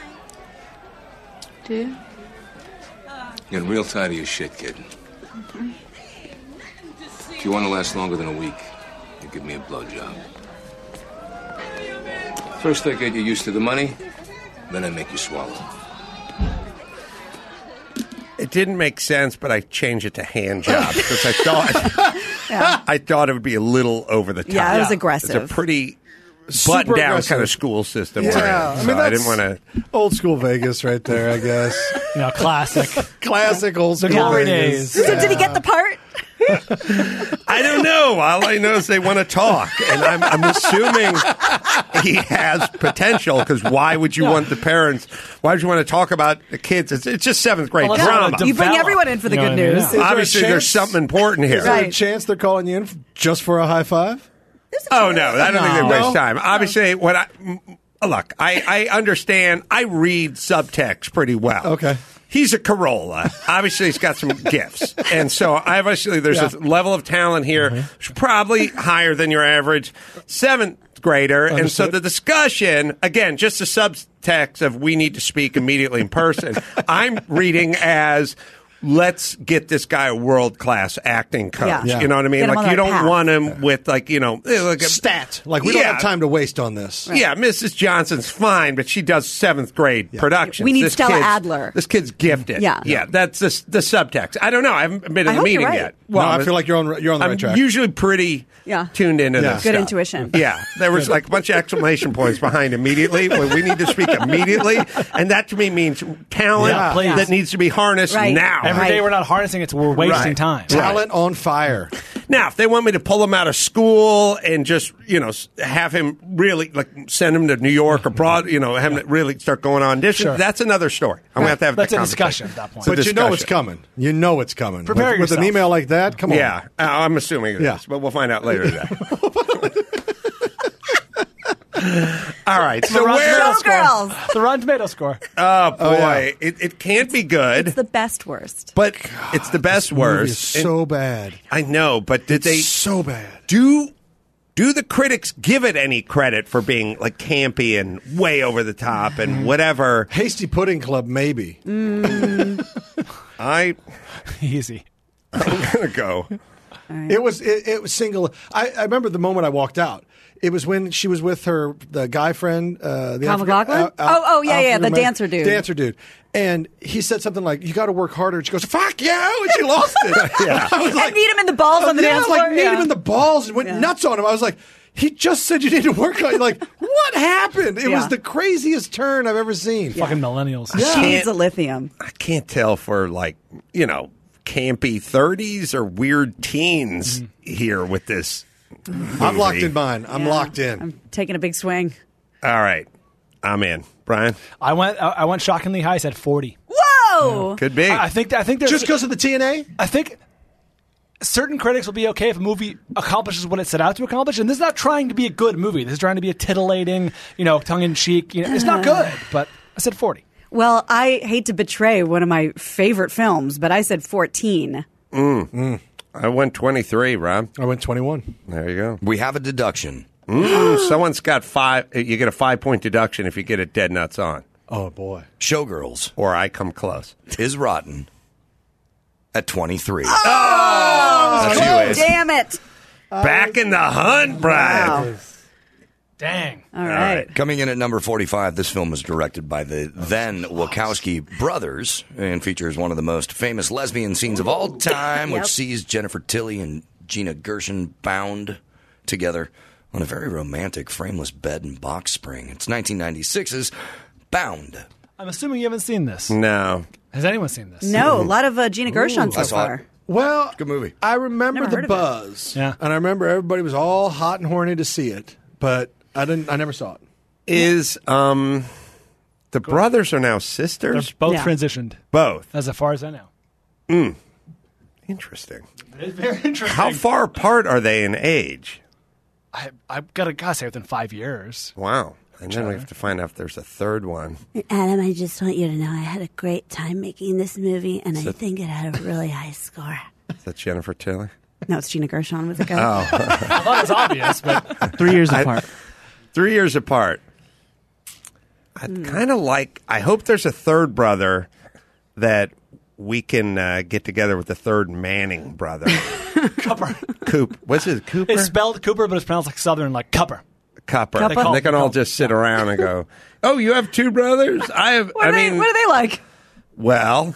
Do you? You're getting real tired of your shit, kid. If you want to last longer than a week, you give me a blowjob. First I get you used to the money, then I make you swallow. It didn't make sense, but I changed it to hand job because I thought it would be a little over the top. Yeah, it was aggressive. It's a pretty Super button down aggressive. kind of school system. Yeah, we're in, I so mean, I didn't want to. Old school Vegas right there, I guess. Classic. Classic old school glory Vegas. days. So did he get the part? I don't know. All I know is they want to talk, and I'm assuming he has potential. Because why would you want the parents? Why would you want to talk about the kids? It's just 7th grade Well, let's drama. not You bring develop. everyone in for the You know good what I mean? news. Yeah. Is there a Obviously, there's chance? something important here. Is there Right. a chance they're calling you in just for a high five? Oh no, I don't think they waste No? time. Obviously, look, I understand. I read subtext pretty well. Okay. He's a Corolla. Obviously, he's got some gifts, and so obviously there's a level of talent here, which is probably higher than your average 7th grader. And so Understood. the discussion, again, just the subtext of we need to speak immediately in person. I'm reading as let's get this guy a world-class acting coach. Yeah. You know what I mean? Get him Like, on you that don't path. want him with, like, you know, like a Stat. Like, we don't Yeah. have time to waste on this. Yeah, Mrs. Johnson's fine, but she does 7th grade productions. We need This Stella kid's- Adler. This kid's gifted. Yeah. That's the subtext. I don't know. I haven't been I in the hope you're meeting right. yet. No, I feel like you're on the I'm right track. usually pretty tuned into Yeah. this Good stuff. intuition. Yeah, there was like a bunch of exclamation points behind immediately. When we need to speak immediately, and that to me means talent Yeah, please. that needs to be harnessed Right. now. Every day we're not harnessing it, so we're wasting Right. time. Talent on fire. Now, if they want me to pull him out of school and just, you know, have him really, like, send him to New York or broad, you know, have him really start going on auditions, Sure. that's another story. I'm going to have That's that a conversation. discussion at that point. But you know it's discussion. coming. You know it's coming. Prepare with an yourself. email like that, come on. Yeah, I'm assuming it is, Yeah. but we'll find out later today. All right, so Rotten where? Tomato Showgirls. score. The Rotten Tomato score. Oh boy, yeah. it can't be good, It's the best worst. but it's the best Movie worst. is so bad. I know, but did they So bad. do the critics give it any credit for being like campy and way over the top and whatever? Hasty Pudding Club, maybe. I'm Easy. gonna go. It was single. I remember the moment I walked out. It was when she was with the guy friend, the Tom McLaughlin? The dancer dude. Dancer dude. And he said something like, "You got to work harder." And she goes, "Fuck you!" And she lost it. Yeah. I was And need him in the balls on the yeah, dance I was like, floor? need Yeah. him in the balls and went nuts on him. I was like, he just said you need to work on. Like, what happened? It Yeah. was the craziest turn I've ever seen. Fucking millennials. She needs a lithium. I can't tell for like, you know, campy 30s or weird teens here with this. I'm locked movie. in mine. I'm Yeah. locked in. I'm taking a big swing. All right, I'm in. Brian, I went shockingly high. I said 40. Whoa! could be. I think there's Just because of the TNA? I think certain critics will be okay if a movie accomplishes what it set out to accomplish, and this is not trying to be a good movie. This is trying to be a tittillating, tongue in cheek. It's not good, but I said 40. Well, I hate to betray one of my favorite films, but I said 14. I went 23, Rob. I went 21. There you go. We have a deduction. Someone's got 5. You get a 5-point deduction if you get it dead nuts on, Oh, boy. Showgirls or I come close. is rotten at 23. That's you, Ace. Damn it! Back in the hunt, Brian. Wow. Dang. All right. Coming in at number 45, this film was directed by the then Wachowski brothers and features one of the most famous lesbian scenes of all time, which Yep. sees Jennifer Tilly and Gina Gershon bound together on a very romantic frameless bed and box spring. It's 1996's Bound. I'm assuming you haven't seen this. No. Has anyone seen this? No, a lot of Gina Gershon so I saw it. far. Well, Good movie. I remember Never the heard of it. buzz. Yeah. And I remember everybody was all hot and horny to see it, but I never saw it. Is the brothers are now They're sisters? both Yeah. transitioned, Both. as far as I know. Interesting. It's very interesting. How far apart are they in age? I've got to say within 5 years. Wow. And then we have to find out if there's a third one. Adam, I just want you to know I had a great time making this movie, and I think it had a really high score. Is that Jennifer Tilly? No, it's Gina Gershon with a go. I thought it was obvious, but 3 years apart. 3 years apart. I kind of like. I hope there's a third brother that we can get together with the third Manning brother. Cupper. Coop. What's it? Cooper. It's spelled Cooper, but it's pronounced like Southern, like Cupper. Copper. Cupper? They can all just sit around and go, "Oh, you have two brothers? I have." What are they like? Well.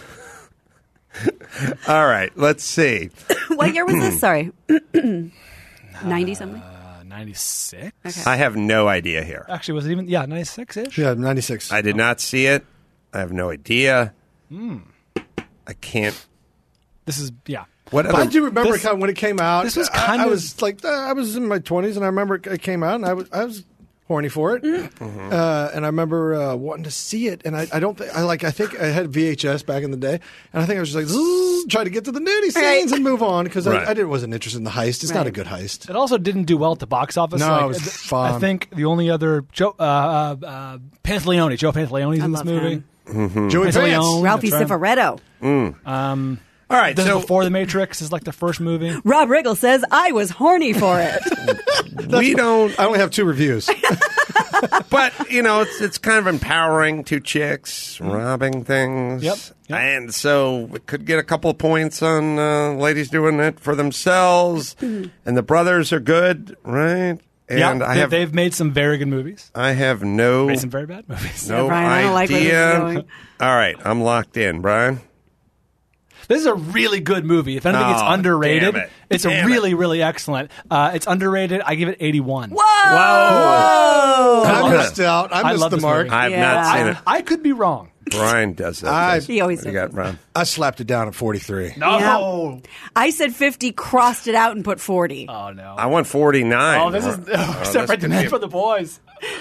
All right. Let's see. What year was this? Sorry. 90 something? 96? Okay. I have no idea here. Actually, was it even, 96-ish? Yeah, 96. I did not see it. I have no idea. I can't. This is, What But other? I do remember this- kind of when it came out. this was I kind of- was like, I was in my 20s, and I remember it came out, and I was horny for it, and I remember wanting to see it, and I think I had VHS back in the day, and I think I was just like, zzz, try to get to the nudie scenes and move on because Right. I wasn't interested in the heist. It's not a good heist. It also didn't do well at the box office. No, Like, it was fun. I think the only other Joe Pantaleone's in this love movie. him. Joey Pants. Pantaleone, Ralphie that's right. Cifaretto. All right. This So is before The Matrix is like the first movie. Rob Riggle says, I was horny for it. we don't. I only have 2 reviews. But, it's kind of empowering. Two chicks robbing things. Yep. And so we could get a couple of points on ladies doing it for themselves. And the brothers are good, right? And they've made some very good movies. I have made some very bad movies. No Brian, I don't like where this is idea. going. All right, I'm locked in, Brian. This is a really good movie. If anything, it's underrated. Damn it. It's really, really excellent. It's underrated. I give it 81. Whoa! I missed out. I missed love the this mark. movie. I've not seen it. I could be wrong. Brian does that. He always You does. got Brian. I slapped it down at 43. No. I said 50, crossed it out, and put 40. Oh, no. I want 49. Oh, this is separate the name for the boys.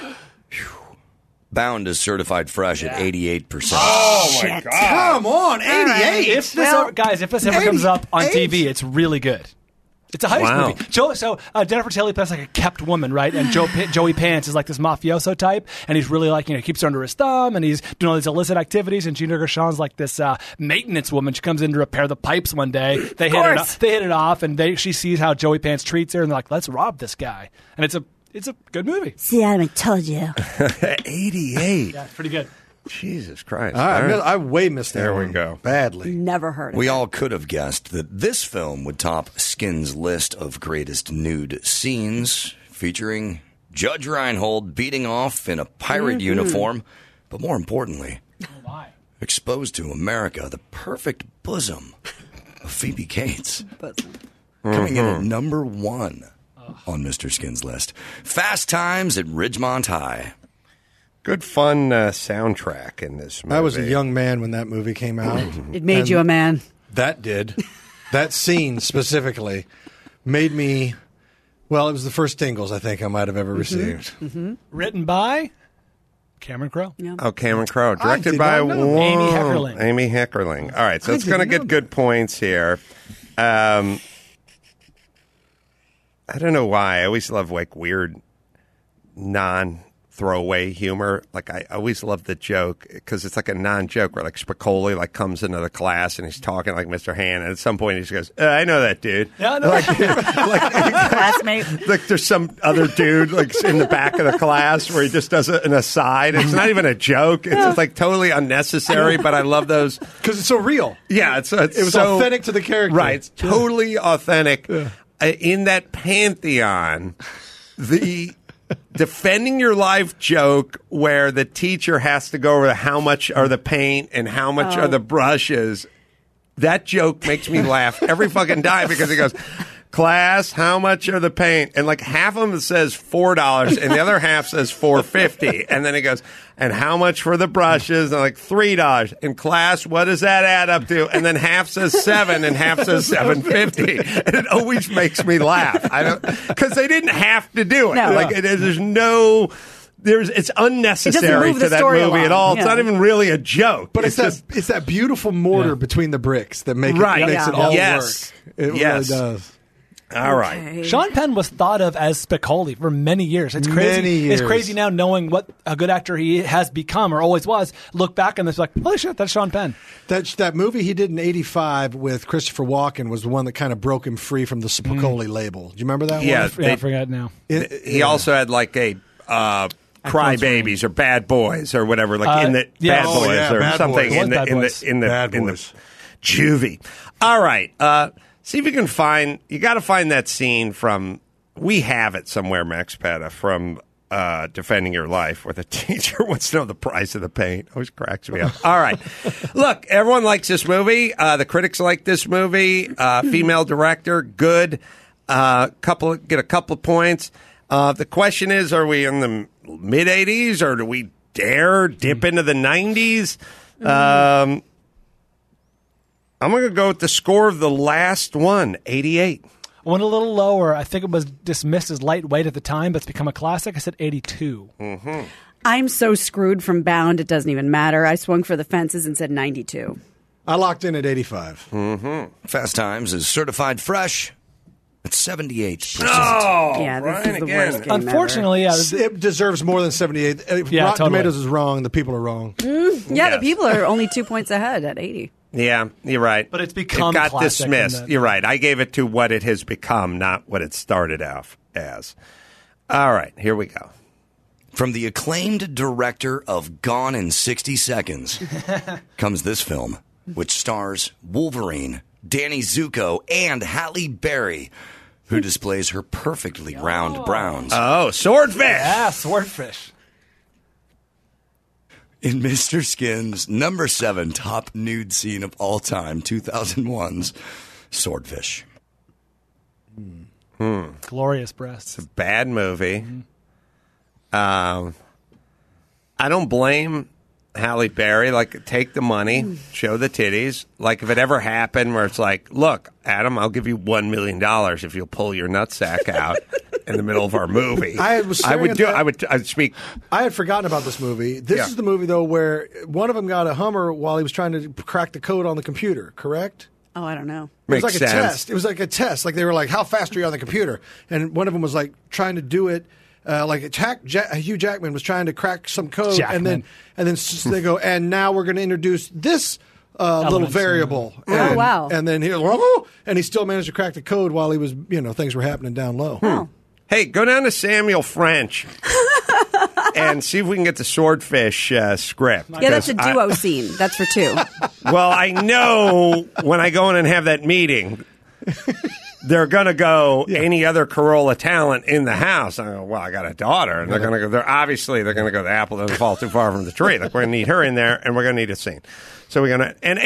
Bound is certified fresh at 88%. Oh, my God. Come on, 88. If this ever comes up on TV, it's really good. It's a heist Wow. movie. Jennifer Tilly plays like a kept woman, right? And Joey Pants is like this mafioso type, and he's really like, keeps her under his thumb, and he's doing all these illicit activities. And Gina Gershon's like this maintenance woman. She comes in to repair the pipes one day. They hit it off, and she sees how Joey Pants treats her, and they're like, let's rob this guy. And it's a good movie. See, Adam, I told you. 88. Yeah, it's pretty good. Jesus Christ. I way missed that. There we one. go. Badly. Never heard of We it. all could have guessed that this film would top Skin's list of greatest nude scenes, featuring Judge Reinhold beating off in a pirate uniform, but more importantly, exposed to America the perfect bosom of Phoebe Cates. Coming in at number 1 on Mr. Skin's list. Fast Times at Ridgemont High. Good fun soundtrack in this movie. I was a young man when that movie came out. It made you a man. That did. That scene specifically made me. Well, it was the first tingles I think I might have ever received. Written by Cameron Crowe. Yeah. Oh, Cameron Crowe. Directed did by not know. Amy Heckerling. Amy Heckerling. All right, so it's going to didn't get know good points here. I don't know why. I always love like weird non-throwaway humor. Like I always love the joke because it's like a non-joke where like Spicoli like comes into the class and he's talking like Mr. Han, and at some point he just goes, "I know that dude." Yeah, no. Classmate. Like there's some other dude like in the back of the class where he just does an aside. It's not even a joke. It's just like totally unnecessary. But I love those Because it's so real. Yeah, it was so authentic to the character. Right, it's totally authentic. In that pantheon, the defending your life joke where the teacher has to go over how much are the paint and how much are the brushes, that joke makes me laugh every fucking time because he goes, "Class, how much are the paint?" And like half of them says $4 and the other half says $4.50. And then he goes, "And how much for the brushes?" And like $3. In class, what does that add up to? And then half says $7 and half says $7.50. And it always makes me laugh. Because they didn't have to do it. No. Like there's no. It's unnecessary move to the that story movie at along. all. It's Yeah. not even really a joke. But it's that beautiful mortar between the bricks that makes it all Yes. work. It Yes. really does. All right. Okay. Sean Penn was thought of as Spicoli for many years. It's crazy. Many years. It's crazy now knowing what a good actor he has become or always was. Look back and it's like, holy shit, that's Sean Penn. That movie he did in '85 with Christopher Walken was the one that kind of broke him free from the Spicoli label. Do you remember that Yeah. one? I forgot now. He also had like a Crybabies or Bad Boys or whatever, like in the yeah. Bad Oh, Boys yeah, or Bad something Boys. in the Bad in Boys. the in the Bad in the Boys. juvie. All right, see if you can find. You got to find that scene from. We have it somewhere, Max Petta, from Defending Your Life, where the teacher wants to know the price of the paint. Always cracks me up. All right, look, everyone likes this movie. The critics like this movie. Female director, good. Get a couple of points. The question is, are we in the mid 80s or do we dare dip into the 90s? I'm going to go with the score of the last one, 88. I went a little lower. I think it was dismissed as lightweight at the time, but it's become a classic. I said 82. I'm so screwed from Bound, it doesn't even matter. I swung for the fences and said 92. I locked in at 85. Fast Times is certified fresh at 78%. Oh, Yeah, this Brian is the again. worst game Unfortunately, yeah. It deserves more than 78. If Yeah, Rotten totally. Tomatoes is wrong, the people are wrong. Yeah, Yes. the people are only 2 points ahead at 80. Yeah, you're right. But it's become It got classic in dismissed. that- You're right. I gave it to what it has become, not what it started off as. All right, here we go. From the acclaimed director of Gone in 60 Seconds comes this film, which stars Wolverine, Danny Zuko, and Halle Berry, who displays her perfectly round browns. Oh, Swordfish! Yeah, Swordfish. In Mr. Skin's number 7 top nude scene of all time, 2001's Swordfish. Glorious breasts. Bad movie. I don't blame Halle Berry. Like, take the money, show the titties. Like, if it ever happened where it's like, look, Adam, I'll give you $1 million if you'll pull your nutsack out in the middle of our movie. I'd speak. I had forgotten about this movie. This is the movie, though, where one of them got a Hummer while he was trying to crack the code on the computer, correct? Oh, I don't know. It was like Makes a sense. test. It was like a test. Like they were like, "How fast are you on the computer?" And one of them was like trying to do it. Hugh Jackman was trying to crack some code, and then they go, and now we're going to introduce this little variable. Oh, wow! And then he still managed to crack the code while he was, things were happening down low. Oh. Hey, go down to Samuel French and see if we can get the Swordfish script. Yeah, that's a duo scene. That's for 2. Well, I know when I go in and have that meeting, they're going to go any other Corolla talent in the house. I go, well, I got a daughter, and they're going to go. They're going to go. The apple doesn't fall too far from the tree. Like, we're going to need her in there, and we're going to need a scene. So we're going to and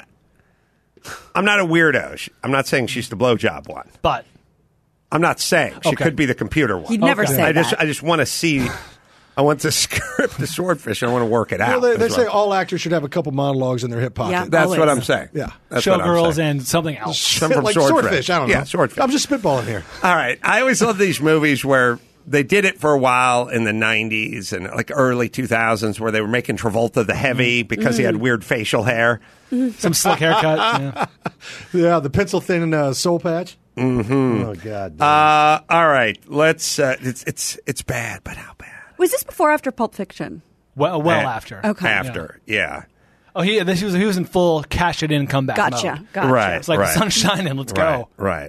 I'm not a weirdo. I'm not saying she's the blowjob one, but I'm not saying she could be the computer one. You'd never say that. I just want to see. I want to script the Swordfish. I want to work it out. Well, they say all actors should have a couple monologues in their hip pocket. Yeah, That's always. what I'm saying. Yeah. That's what I'm Showgirls saying. and something else. Some from like Swordfish. I don't know. Yeah, Swordfish. I'm just spitballing here. All right. I always love these movies where they did it for a while in the 90s and like early 2000s where they were making Travolta the heavy because he had weird facial hair. Some slick haircut. Yeah. Yeah, the pencil thin soul patch. Mm-hmm. Oh God. All right. Let's. It's bad, but how bad? Was this before or after Pulp Fiction? Well after. Okay. After, yeah. Oh, he was in full cash it in comeback Gotcha. mode. Gotcha. Right. It's like the sun's shining. Let's go. Right.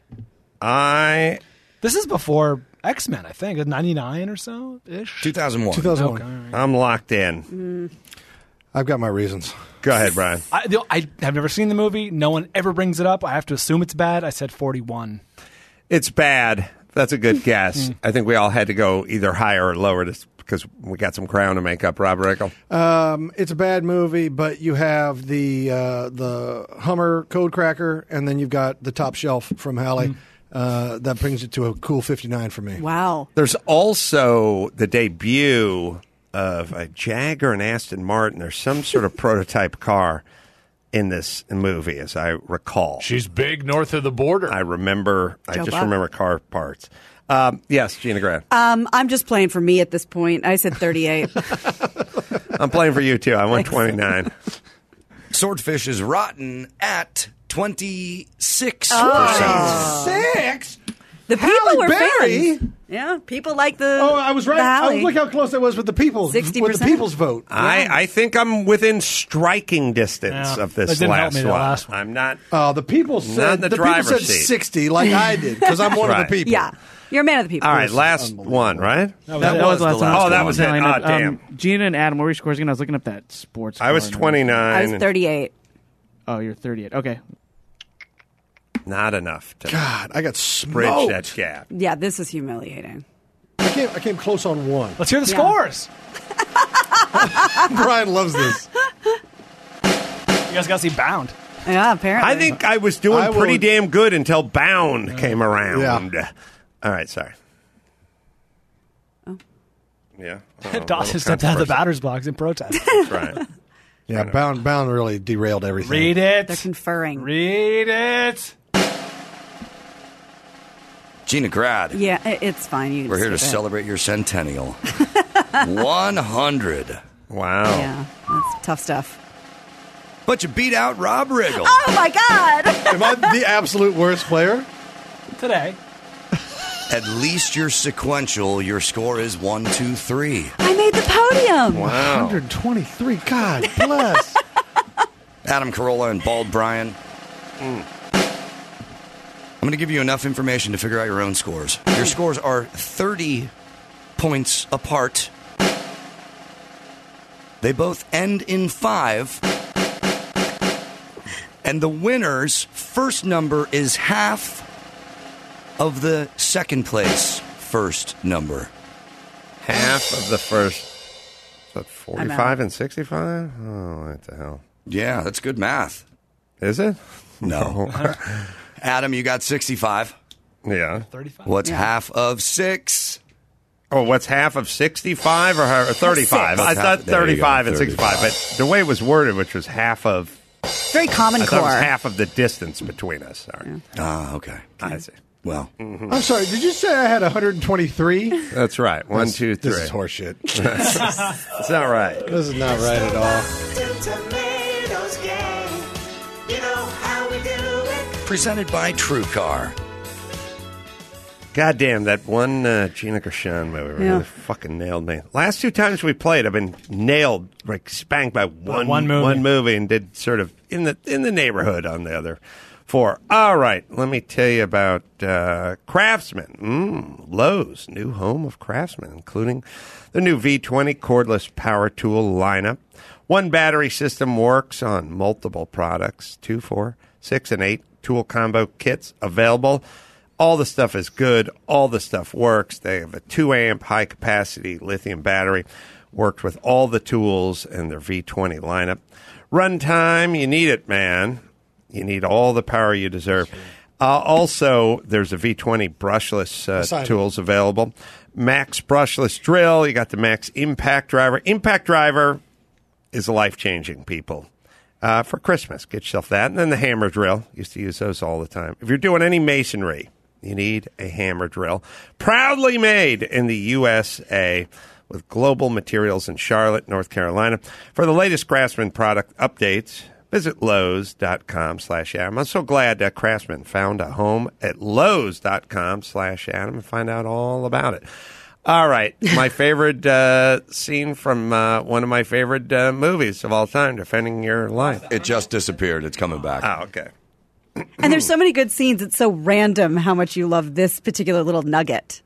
This is before X-Men, I think. 99 or so ish. 2001. 2001. Okay. I'm locked in. I've got my reasons. Go ahead, Brian. I have never seen the movie. No one ever brings it up. I have to assume it's bad. I said 41. It's bad. That's a good guess. I think we all had to go either higher or lower because we got some crown to make up. Rob Riggle. It's a bad movie, but you have the Hummer code cracker, and then you've got the top shelf from Halle. That brings it to a cool 59 for me. Wow. There's also the debut of a Jaguar and Aston Martin. There's some sort of prototype car in this movie, as I recall. She's big north of the border. I remember car parts. Yes, Gina Grant. I'm just playing for me at this point. I said 38. I'm playing for you, too. I went 29. Swordfish is rotten at 26%. 6? The people Halle were Berry? fans. Yeah, people like the. Oh, I was right. the Halle. Look how close I was with the people. 60%. With the people's vote. I think I'm within striking distance of this that didn't help me, the one. last one. I'm not. The people said in the people driver's said seat. 60, like I did, because I'm one of Right. the people. Yeah, you're a man of the people. All right, last one, right? That was the last one. Oh, that was it. Oh, damn. Gina and Adam, what were your scores again? I was looking up that sports. I was car and- 29. I was 38. Oh, you're 38. Okay. Not enough to God, I got bridge smoked. that gap. Yeah, this is humiliating. I came close on one. Let's hear the Yeah. scores. Brian loves this. You guys got to see Bound. Yeah, apparently. I think I was doing pretty damn good until Bound came around. Yeah. All right, sorry. Yeah. Dawson stepped out of the batter's box in protest. That's right. Yeah, Bound really derailed everything. Read it. They're conferring. Read it. Gina Grad. Yeah, it's fine. You can We're here to skip it. celebrate your centennial. 100. Wow. Yeah, that's tough stuff. But you beat out Rob Riggle. Oh my God! Am I the absolute worst player? Today. At least you're sequential. Your score is 1, 2, 3. I made the podium. Wow. 123. God bless. Adam Carolla and Bald Brian. I'm going to give you enough information to figure out your own scores. Your scores are 30 points apart. They both end in 5. And the winner's first number is half of the second place first number. Half of the first. What, 45 and 65? Oh, what the hell? Yeah, that's good math. Is it? No. Adam, you got 65. Yeah. 35. What's half of 6? Oh, what's half of 65 or 35? I thought 35 and 65, but the way it was worded, which was half of... Very Common I Core. thought it was half of the distance between us. Sorry. Ah, okay. I see. Well, I'm sorry. Did you say I had 123? That's right. 1, 2, 3. This is horseshit. It's not right. This is not right at all. presented by TrueCar. Goddamn, that one Gina Gershon movie really fucking nailed me. Last 2 times we played, I've been nailed, like spanked by one movie, and did sort of in the neighborhood on the other 4. All right, let me tell you about Craftsman. Lowe's new home of Craftsman, including the new V20 cordless power tool lineup. One battery system works on multiple products. 2, 4, 6, and 8 tool combo kits available. All the stuff is good. All the stuff works. They have a 2-amp high-capacity lithium battery. Worked with all the tools in their V20 lineup. Runtime, you need it, man. You need all the power you deserve. Also, there's a V20 brushless tools available. Max brushless drill. You got the Max Impact Driver. Impact Driver is life-changing, people. For Christmas, get yourself that. And then the hammer drill. Used to use those all the time. If you're doing any masonry, you need a hammer drill. Proudly made in the USA with Global Materials in Charlotte, North Carolina. For the latest Craftsman product updates, visit Lowe's.com/Adam. I'm so glad that Craftsman found a home at Lowe's.com/Adam and find out all about it. All right. My favorite scene from one of my favorite movies of all time, Defending Your Life. It just disappeared. It's coming back. Oh, okay. And there's so many good scenes. It's so random how much you love this particular little nugget.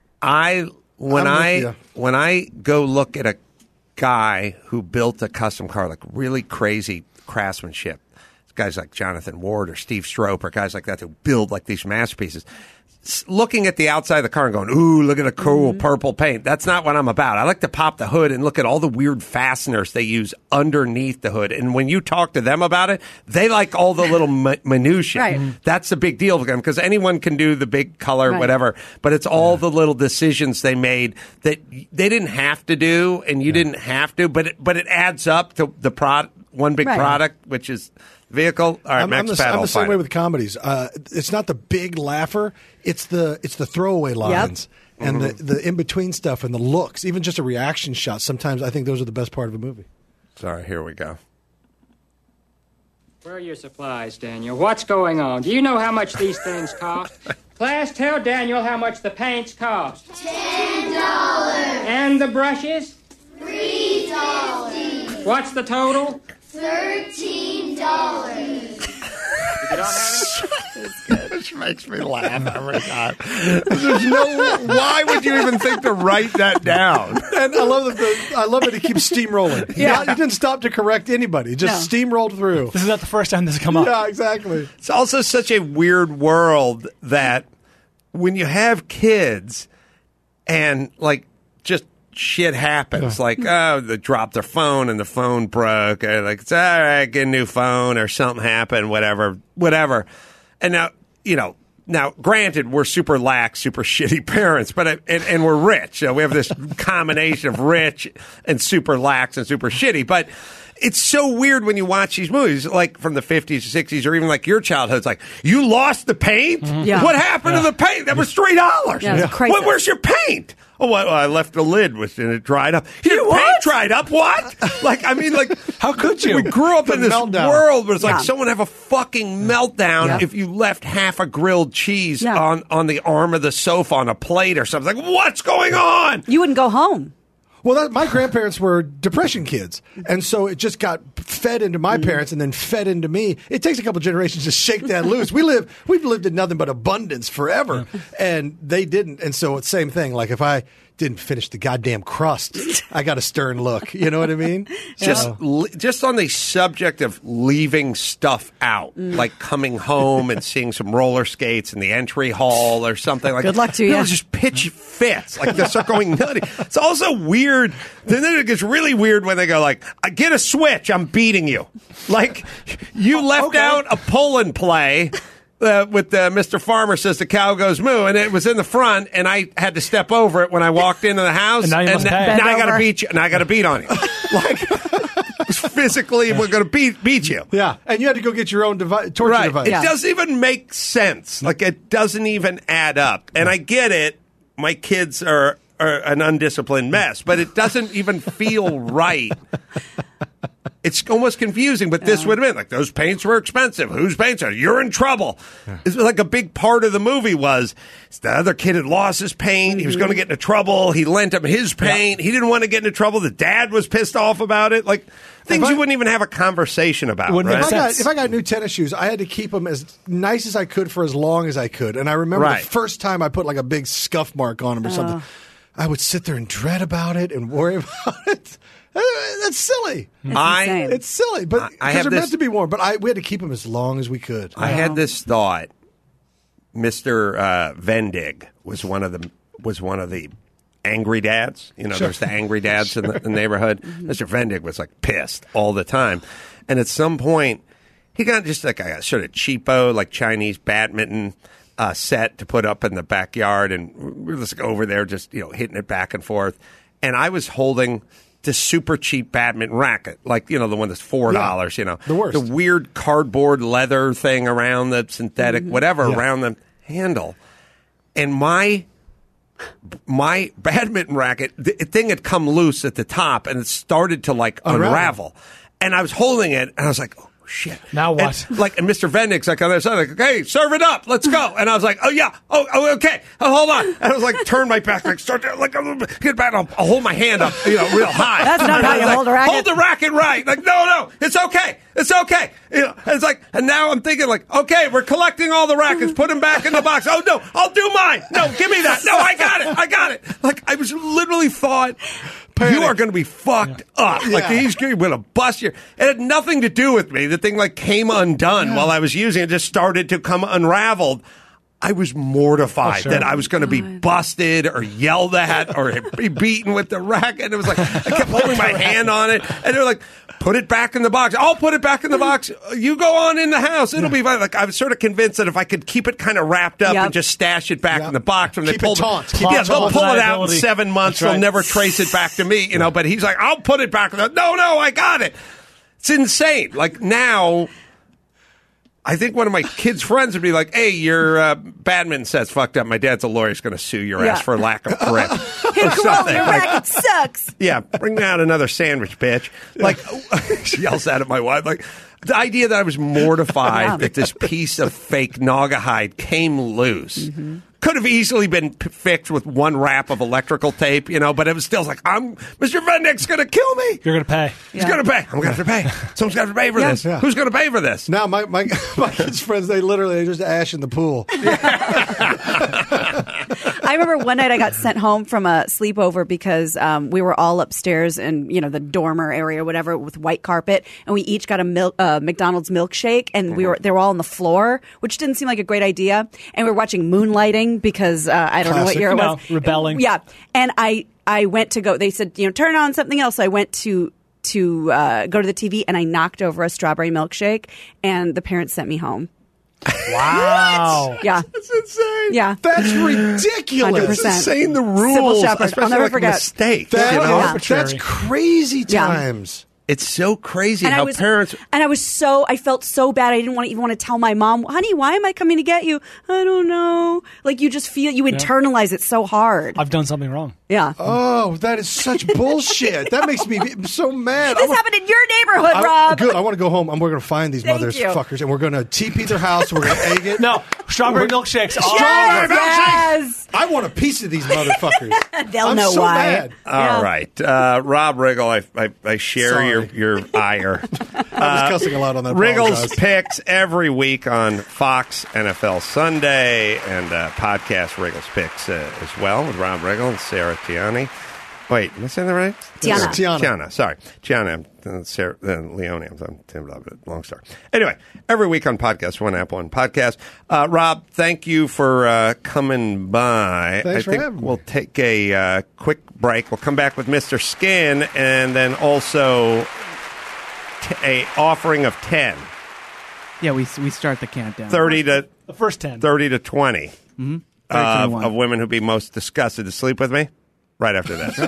When I go look at a guy who built a custom car, like really crazy craftsmanship, guys like Jonathan Ward or Steve Strope or guys like that who build like these masterpieces, looking at the outside of the car and going, ooh, look at the cool purple paint. That's not what I'm about. I like to pop the hood and look at all the weird fasteners they use underneath the hood. And when you talk to them about it, they like all the little minutia. Right. That's the big deal for them because anyone can do the big color, whatever. But it's all the little decisions they made that they didn't have to do and you didn't have to. But it adds up to the one big product, which is vehicle. All right, I'm the same way with comedies. It's not the big laugher; it's the throwaway lines and the in between stuff and the looks. Even just a reaction shot. Sometimes I think those are the best part of a movie. Sorry, here we go. Where are your supplies, Daniel? What's going on? Do you know how much these things cost? Class, tell Daniel how much the paints cost. $10. And the brushes? $3. What's the total? $13. Which makes me laugh every time. Why would you even think to write that down? And I love that he keeps steamrolling. He didn't stop to correct anybody. He just steamrolled through. This is not the first time this has come up. Yeah, exactly. It's also such a weird world that when you have kids and like just shit happens, like they dropped their phone and the phone broke, or like it's all right, get a new phone, or something happened, whatever. And now granted, we're super lax, super shitty parents, but and we're rich. We have this combination of rich and super lax and super shitty, but. It's so weird when you watch these movies, like from the 50s, 60s, or even like your childhood. It's like, you lost the paint? Yeah. What happened to the paint? That was $3. Yeah, it's crazy. Where's your paint? Oh, well, I left the lid and it dried up. Your paint dried up? What? How could you? We grew up in this meltdown. world where it's like someone have a fucking meltdown if you left half a grilled cheese on the arm of the sofa on a plate or something. Like, what's going on? You wouldn't go home. Well, my grandparents were depression kids, and so it just got fed into my parents and then fed into me. It takes a couple generations to shake that loose. We've lived in nothing but abundance forever, and they didn't. And so it's the same thing. Like if I didn't finish the goddamn crust, I got a stern look. You know what I mean? Just on the subject of leaving stuff out, like coming home and seeing some roller skates in the entry hall or something like that. Good luck to you. People just pitch fits. Like, they start going nutty. It's also weird. Then it gets really weird when they go like, I get a switch, I'm beating you. Like, you left out a pull-and play. With Mr. Farmer says the cow goes moo, and it was in the front, and I had to step over it when I walked into the house. And now you must pay. Now I got to beat you, and I got to beat on you. Like, physically, we're going to beat you. Yeah, and you had to go get your own torture device. It doesn't even make sense. Like, it doesn't even add up. And I get it. My kids are an undisciplined mess, but it doesn't even feel right. It's almost confusing, but this would have been like, those paints were expensive. Whose paints are? You're in trouble. It's like a big part of the movie was the other kid had lost his paint. He was going to get into trouble. He lent him his paint. He didn't want to get into trouble. The dad was pissed off about it. Like, things you wouldn't even have a conversation about. Right? If I got new tennis shoes, I had to keep them as nice as I could for as long as I could. And I remember the first time I put like a big scuff mark on them or something, I would sit there and dread about it and worry about it. That's silly. It's silly, but because they're meant to be worn. But we had to keep them as long as we could. I had this thought. Mr. Vendig was one of the angry dads. You know, there's the angry dads in the neighborhood. Mr. Vendig was like pissed all the time, and at some point he got just like a sort of cheapo, like Chinese badminton set to put up in the backyard, and we were just over there, just hitting it back and forth. And I was holding this super cheap badminton racket, like, the one that's $4, The worst. The weird cardboard leather thing around the synthetic, around the handle. And my badminton racket, the thing had come loose at the top, and it started to, like, unravel. And I was holding it, and I was like, oh, shit. Now what? And Mr. Vendig's like on the other side, like, okay, serve it up, let's go. And I was like, oh yeah, okay, hold on. And I was like, turn my back, like, start to, like, get back, I'll hold my hand up, real high. That's not how you hold a racket. Hold the racket right. Like, no, it's okay. It's like, and now I'm thinking, like, okay, we're collecting all the rackets, put them back in the box. Oh no, I'll do mine. No, give me that. No, I got it. Like, I was literally thought, you are going to be fucked up. Yeah. Like, he's going to bust you. It had nothing to do with me. The thing, like, came undone while I was using it. Just started to come unraveled. I was mortified that I was going to be busted or yelled at or be beaten with the racket. It was like, I kept holding my hand on it. And they were like, put it back in the box. I'll put it back in the box. You go on in the house. It'll be fine. Like, I was sort of convinced that if I could keep it kind of wrapped up and just stash it back in the box. When keep they pull it taut. They'll pull it out in 7 months. They'll never trace it back to me, But he's like, I'll put it back. No, I got it. It's insane. Like, now, I think one of my kids' friends would be like, hey, your badminton set's fucked up. My dad's a lawyer. He's going to sue your ass for lack of grip. Hey, Corolla, your racket sucks. Yeah, bring out another sandwich, bitch. Like, she yells out at my wife. Like, the idea that I was mortified that this piece of fake Naugahyde came loose. Could have easily been fixed with one wrap of electrical tape, but it was still like, Mr. Vendig's going to kill me. You're going to pay. He's going to pay. I'm going to have to pay. Someone's going to have to pay for this. Yeah. Who's going to pay for this? Now, my kids' friends, they just ash in the pool. I remember one night I got sent home from a sleepover because we were all upstairs in, the dormer area or whatever with white carpet, and we each got a McDonald's milkshake, and they were all on the floor, which didn't seem like a great idea. And we were watching Moonlighting because I don't know what year it was. Rebelling. Yeah. And I went to go, they said, turn on something else. So I went to go to the TV, and I knocked over a strawberry milkshake, and the parents sent me home. Wow. What? Yeah. That's insane. Yeah. That's ridiculous. 100%. It's insane, the rules. Civil Shepherd. Especially I'll never like forget. mistakes. That's crazy times. It's so crazy how parents... And I felt so bad. I didn't even want to tell my mom, honey, why am I coming to get you? I don't know. Like, you just feel, you internalize it so hard. I've done something wrong. Yeah. Oh, that is such bullshit. That makes me so mad. This happened in your neighborhood, Rob. Good. I want to go home, and we're going to find these Thank fuckers, and we're going to TP their house, and we're going to egg it. No. Strawberry milkshakes. Strawberry Yes. I want a piece of these motherfuckers. They'll I'm know so why. mad. All right. Rob Riggle, I share Sorry. your ire. I was cussing a lot on that. Riggle's Apologize. Picks every week on Fox NFL Sunday and podcast Riggle's Picks as well with Rob Riggle and Sarah Tiani. Wait, am I saying that right? Tiana. Tiana, sorry. Tiana, Sarah, Leone. I'm long story. Anyway, every week on Podcast One, Apple One Podcast. Rob, thank you for coming by. Thanks for think having me. we'll take a quick break. We'll come back with Mr. Skin and then also a offering of 10. Yeah, we start the countdown. 30 to The first 10. 30 to 20 Mm-hmm. of women who'd be most disgusted to sleep with me. Right after that.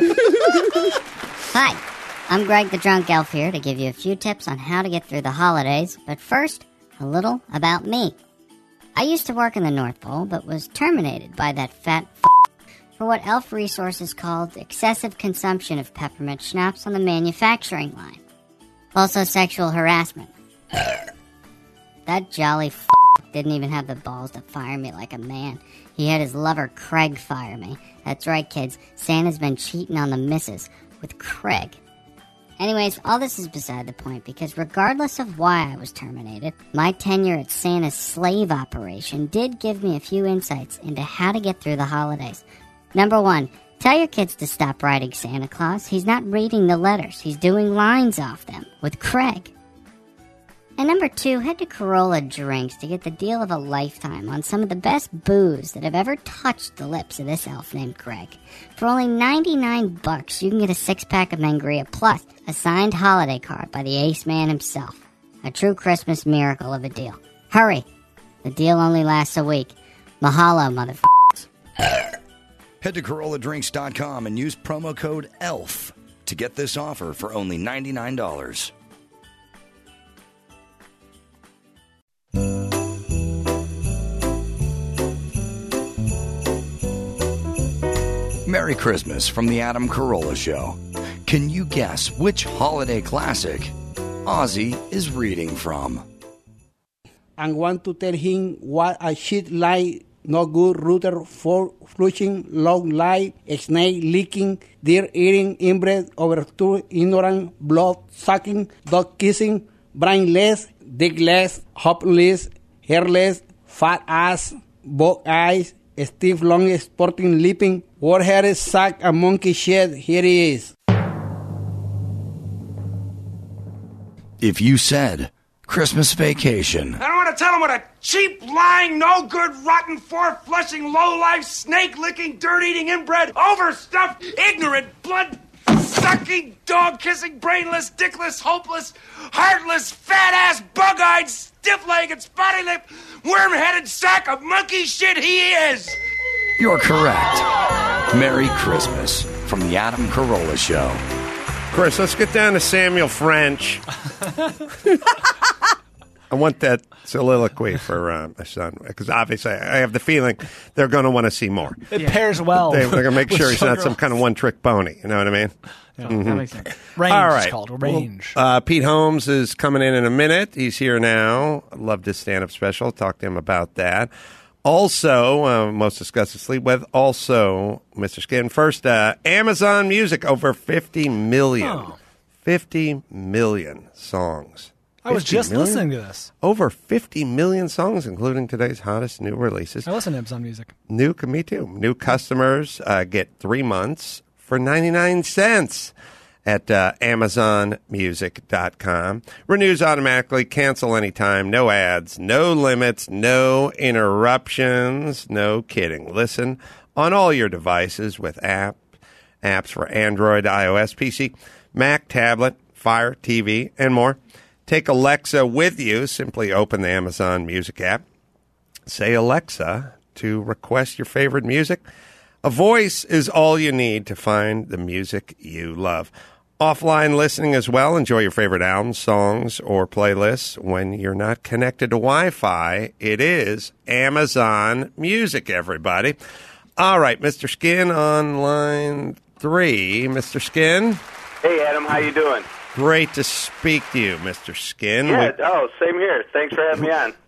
Hi, I'm Greg the Drunk Elf here to give you a few tips on how to get through the holidays, but first, a little about me. I used to work in the North Pole, but was terminated by that fat for what Elf Resources called excessive consumption of peppermint schnapps on the manufacturing line. Also sexual harassment. That jolly didn't even have the balls to fire me like a man. He had his lover Craig fire me. That's right, kids. Santa's been cheating on the missus with Craig. Anyways, all this is beside the point because regardless of why I was terminated, my tenure at Santa's slave operation did give me a few insights into how to get through the holidays. Number 1, tell your kids to stop writing Santa Claus. He's not reading the letters. He's doing lines off them with Craig. And number 2, head to Corolla Drinks to get the deal of a lifetime on some of the best booze that have ever touched the lips of this elf named Greg. For only $99, you can get a 6-pack of Mangria plus a signed holiday card by the Ace Man himself. A true Christmas miracle of a deal. Hurry! The deal only lasts a week. Mahalo, motherfuckers. Head to CorollaDrinks.com and use promo code ELF to get this offer for only $99. Merry Christmas from the Adam Carolla Show. Can you guess which holiday classic Ozzy is reading from? And want to tell him what a shit lie, no good router for flushing, long lie, snake licking, deer eating, inbred, over two ignorant, blood sucking, dog kissing, brainless, dickless, hopeless, hairless, fat ass, bug eyes, stiff long sporting lipping, war-headed sack and monkey shit. Here he is. If you said Christmas Vacation, I don't want to tell him what a cheap, lying, no good, rotten, four-flushing, low-life, snake-licking, dirt-eating, inbred, overstuffed, ignorant, blood-sucking, dog-kissing, brainless, dickless, hopeless, heartless, fat-ass, bug-eyed, stiff-legged, spotty-lipped, worm-headed sack of monkey shit he is! you're correct. Merry Christmas from the Adam Carolla Show. Chris, let's get down to Samuel French. I want that soliloquy for my son, because obviously I have the feeling they're going to want to see more. It pairs well. They're going to make with sure he's not Showgirls. some kind of one-trick pony. You know what I mean? Yeah, Mhm. that makes sense. Range All is right. called. Range. Pete Holmes is coming in a minute. He's here now. I loved his stand-up special. Talk to him about that. Also, most discussed to sleep with. Also, Mr. Skin. First, Amazon Music, over 50 million. Oh. 50 million songs. I was 50 just million? listening to this. Over 50 million songs, including today's hottest new releases. I listen to Amazon Music. Me too. New customers get 3 months for 99 cents at AmazonMusic.com. Renews automatically, cancel anytime, no ads, no limits, no interruptions, no kidding. Listen on all your devices with apps for Android, iOS, PC, Mac, tablet, Fire TV, and more. Take Alexa with you. Simply open the Amazon Music app. Say Alexa to request your favorite music. A voice is all you need to find the music you love. Offline listening as well. Enjoy your favorite albums, songs, or playlists when you're not connected to Wi-Fi. It is Amazon Music, everybody. All right, Mr. Skin on line 3. Mr. Skin. Hey, Adam. How you doing? Great to speak to you, Mr. Skin. Yeah. Oh, same here. Thanks for having me on.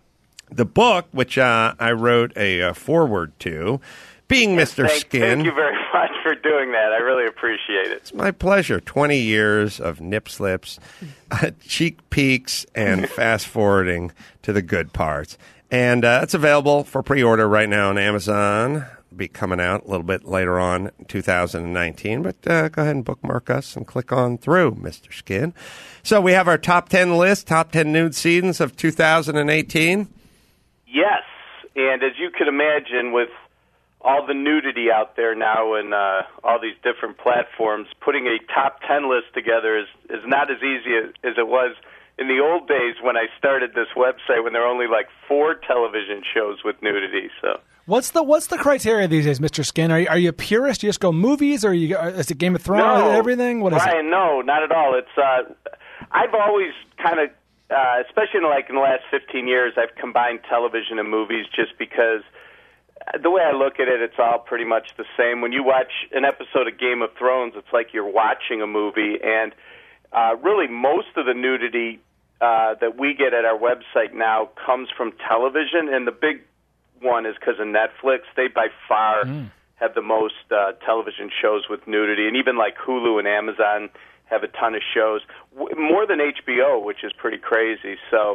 the book, which I wrote a foreword to, being Mr. Skin. Thank you very much for doing that. I really appreciate it. It's my pleasure. 20 years of nip slips, cheek peeks, and fast forwarding to the good parts. And it's available for pre-order right now on Amazon. Be coming out a little bit later on in 2019. But go ahead and bookmark us and click on through, Mr. Skin. So we have our top 10 list, top 10 nude scenes of 2018. Yes, and as you can imagine, with all the nudity out there now and all these different platforms, putting a top 10 list together is not as easy as it was in the old days when I started this website, when there were only like 4 television shows with nudity. So what's the criteria these days, Mr. Skin? Are you a purist? Do you just go movies, or is it Game of Thrones? No, Everything? What is Brian, it? No, not at all. It's I've always kind of, especially in the last 15 years, I've combined television and movies just because the way I look at it, it's all pretty much the same. When you watch an episode of Game of Thrones, it's like you're watching a movie, and really most of the nudity that we get at our website now comes from television, and the big one is because of Netflix. They by far have the most television shows with nudity, and even like Hulu and Amazon have a ton of shows, more than HBO, which is pretty crazy. So,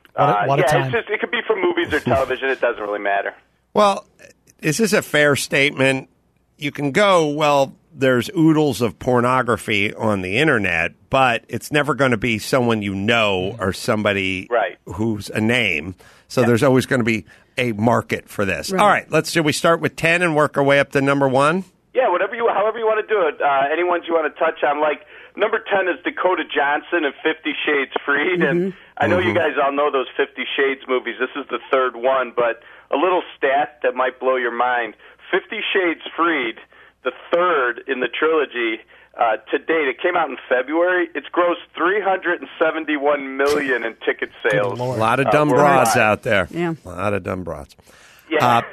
it could be from movies or television. It doesn't really matter. Well, is this a fair statement? You can go, well, there's oodles of pornography on the internet, but it's never going to be someone you know or somebody who's a name. So there's always going to be a market for this. All right, should we start with 10 and work our way up to number 1? Yeah, however you want to do it. Any ones you want to touch on, like number 10 is Dakota Johnson and 50 Shades Freed, and I know you guys all know those 50 Shades movies. This is the third one, but a little stat that might blow your mind. 50 Shades Freed, the third in the trilogy, to date, it came out in February. It's grossed $371 million in ticket sales. A lot of dumb broads out there. Yeah. A lot of dumb broads. Yeah.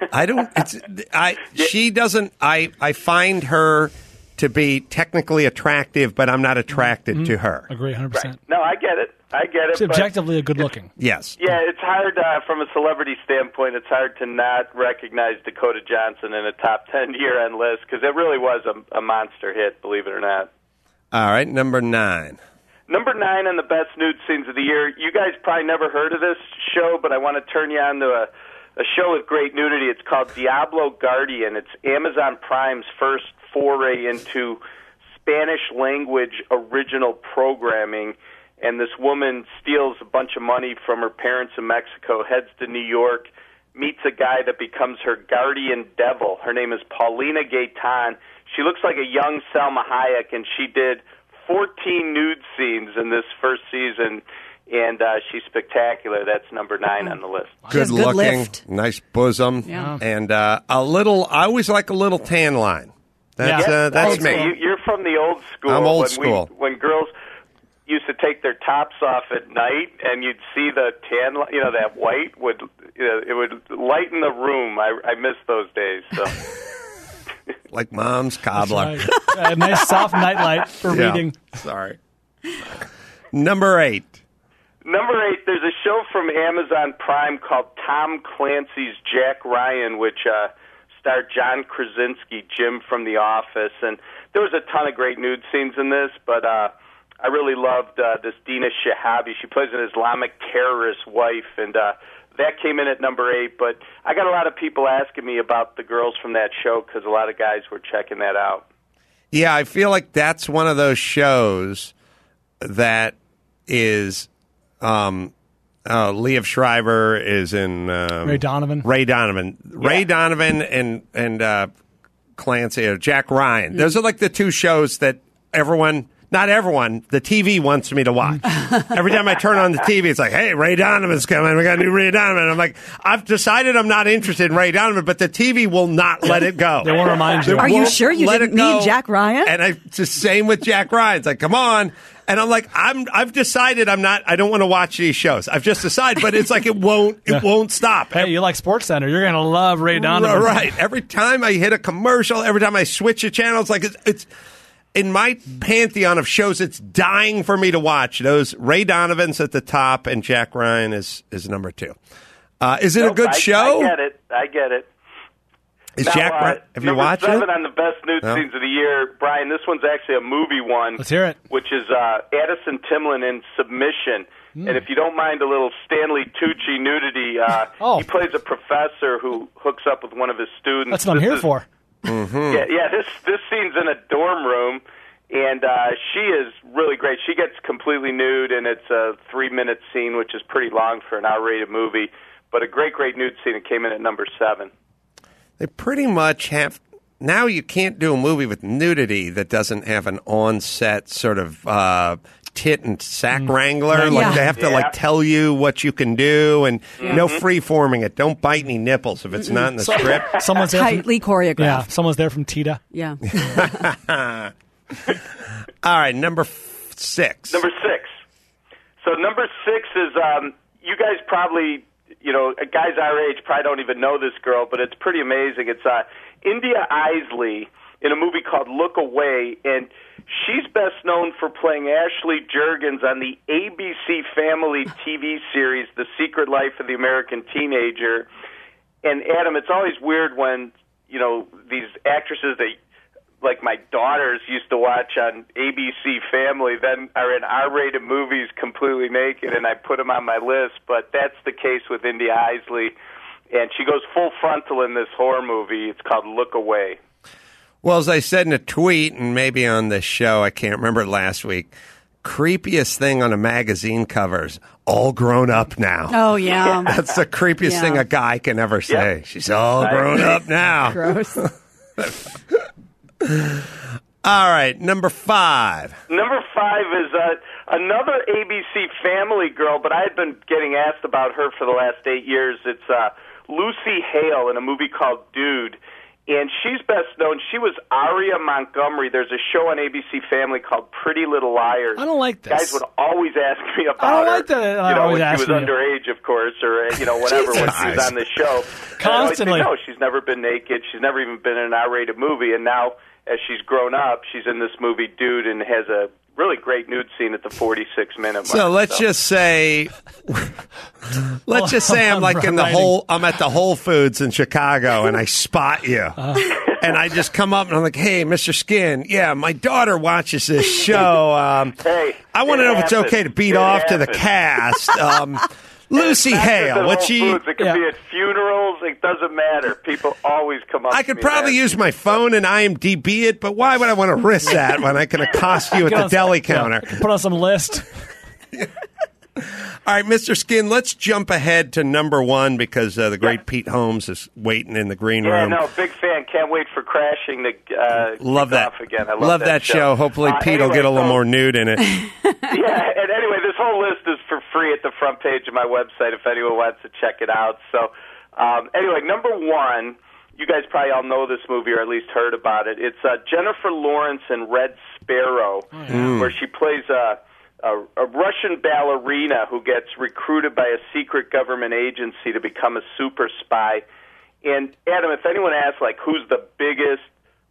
She doesn't, I find her to be technically attractive, but I'm not attracted to her. Agree 100%. Right. No, I get it. She's objectively a good looking. Yes. Yeah, it's hard from a celebrity standpoint. It's hard to not recognize Dakota Johnson in a top 10 year-end list because it really was a monster hit, believe it or not. All right, number 9. Number 9 on the best nude scenes of the year. You guys probably never heard of this show, but I want to turn you on to a show with great nudity. It's called Diablo Guardian. It's Amazon Prime's first foray into Spanish language original programming. And this woman steals a bunch of money from her parents in Mexico, heads to New York, meets a guy that becomes her guardian devil. Her name is Paulina Gaetan. She looks like a young Salma Hayek, and she did 14 nude scenes in this first season, and she's spectacular. That's number 9 on the list. Good looking, nice bosom, and I always like a little tan line. That's me. You're from the old school. I'm old school. When girls used to take their tops off at night, and you'd see the tan, that white it would lighten the room. I miss those days. So, like Mom's cobbler, a nice soft nightlight for reading. Sorry. Number 8. Number 8. There's a show from Amazon Prime called Tom Clancy's Jack Ryan, which starred John Krasinski, Jim from The Office, and there was a ton of great nude scenes in this, but I really loved this Dina Shahabi. She plays an Islamic terrorist wife, and that came in at number 8. But I got a lot of people asking me about the girls from that show because a lot of guys were checking that out. Yeah, I feel like that's one of those shows that is Liev Schreiber is in Ray Donovan. Ray Donovan and Clancy or Jack Ryan. Those are like the two shows that not everyone, the TV wants me to watch. Every time I turn on the TV, it's like, hey, Ray Donovan's coming. We got a new Ray Donovan. I'm like, I've decided I'm not interested in Ray Donovan, but the TV will not let it go. They won't remind you. Are you sure you didn't mean Jack Ryan? And it's the same with Jack Ryan. It's like, come on. And I'm like, I've decided I don't want to watch these shows. I've just decided, but it's like it won't stop. Hey, you like SportsCenter. You're going to love Ray Donovan. Right. Every time I hit a commercial, every time I switch a channel, it's like it's in my pantheon of shows, it's dying for me to watch. Those Ray Donovan's at the top, and Jack Ryan is number 2. Is it a good show? I get it. Is now, Jack? Have you watched it? Number 7 on the best nude scenes of the year, Brian. This one's actually a movie one. Let's hear it. Which is Addison Timlin in Submission. And if you don't mind a little Stanley Tucci nudity, he plays a professor who hooks up with one of his students. That's what I'm here for. Mm-hmm. Yeah. This scene's in a dorm room, and she is really great. She gets completely nude, and it's a 3-minute scene, which is pretty long for an R-rated movie. But a great nude scene. It came in at number 7. They pretty much have. Now you can't do a movie with nudity that doesn't have an on-set sort of tit and sack wrangler. Like they have to like tell you what you can do, and no free-forming it. Don't bite any nipples if it's not in the script. Someone's there tightly choreographed. Yeah, someone's there from Tita. Yeah. All right, number 6. Number 6. So number 6 is you guys probably. Guys our age probably don't even know this girl, but it's pretty amazing. It's India Isley in a movie called Look Away, and she's best known for playing Ashley Juergens on the ABC Family TV series, The Secret Life of the American Teenager. And, Adam, it's always weird when, these actresses that like my daughters used to watch on ABC Family, then are in R-rated movies completely naked, and I put them on my list. But that's the case with India Isley, and she goes full frontal in this horror movie. It's called Look Away. Well, as I said in a tweet, and maybe on this show, I can't remember it last week, creepiest thing on a magazine covers, all grown up now. Oh, yeah. That's the creepiest thing a guy can ever say. She's all grown up now. Gross. All right, number 5. Number 5 is another ABC Family girl, but I had been getting asked about her for the last 8 years. It's Lucy Hale in a movie called Dude, and she's best known. She was Aria Montgomery. There's a show on ABC Family called Pretty Little Liars. I don't like this. Guys would always ask me about I don't her. like that. When she was underage, of course, or whatever when she was on the show. Constantly. No, she's never been naked. She's never even been in an R-rated movie, and now, as she's grown up, she's in this movie Dude and has a really great nude scene at the 46-minute mark. So let's just say I'm like I'm at the Whole Foods in Chicago, and I spot you, and I just come up and I'm like, "Hey, Mr. Skin, yeah, my daughter watches this show. Hey, I want to know if it's okay to beat off to the cast." Lucy Hale, what she? It could be at funerals. It doesn't matter. People always come up. I could probably use my phone and IMDb it, but why would I want to risk that when I can accost you at the deli counter? Put on some list. All right, Mr. Skin, let's jump ahead to number 1 because the great Pete Holmes is waiting in the green room. Yeah, no, big fan. Can't wait for Crashing to love that off again. I love that show. Hopefully Pete will get a little more nude in it. Yeah, and anyway, this whole list is for free at the front page of my website if anyone wants to check it out. So anyway, number 1, you guys probably all know this movie or at least heard about it. It's Jennifer Lawrence in Red Sparrow, where she plays a Russian ballerina who gets recruited by a secret government agency to become a super spy. And, Adam, if anyone asks, like, who's the biggest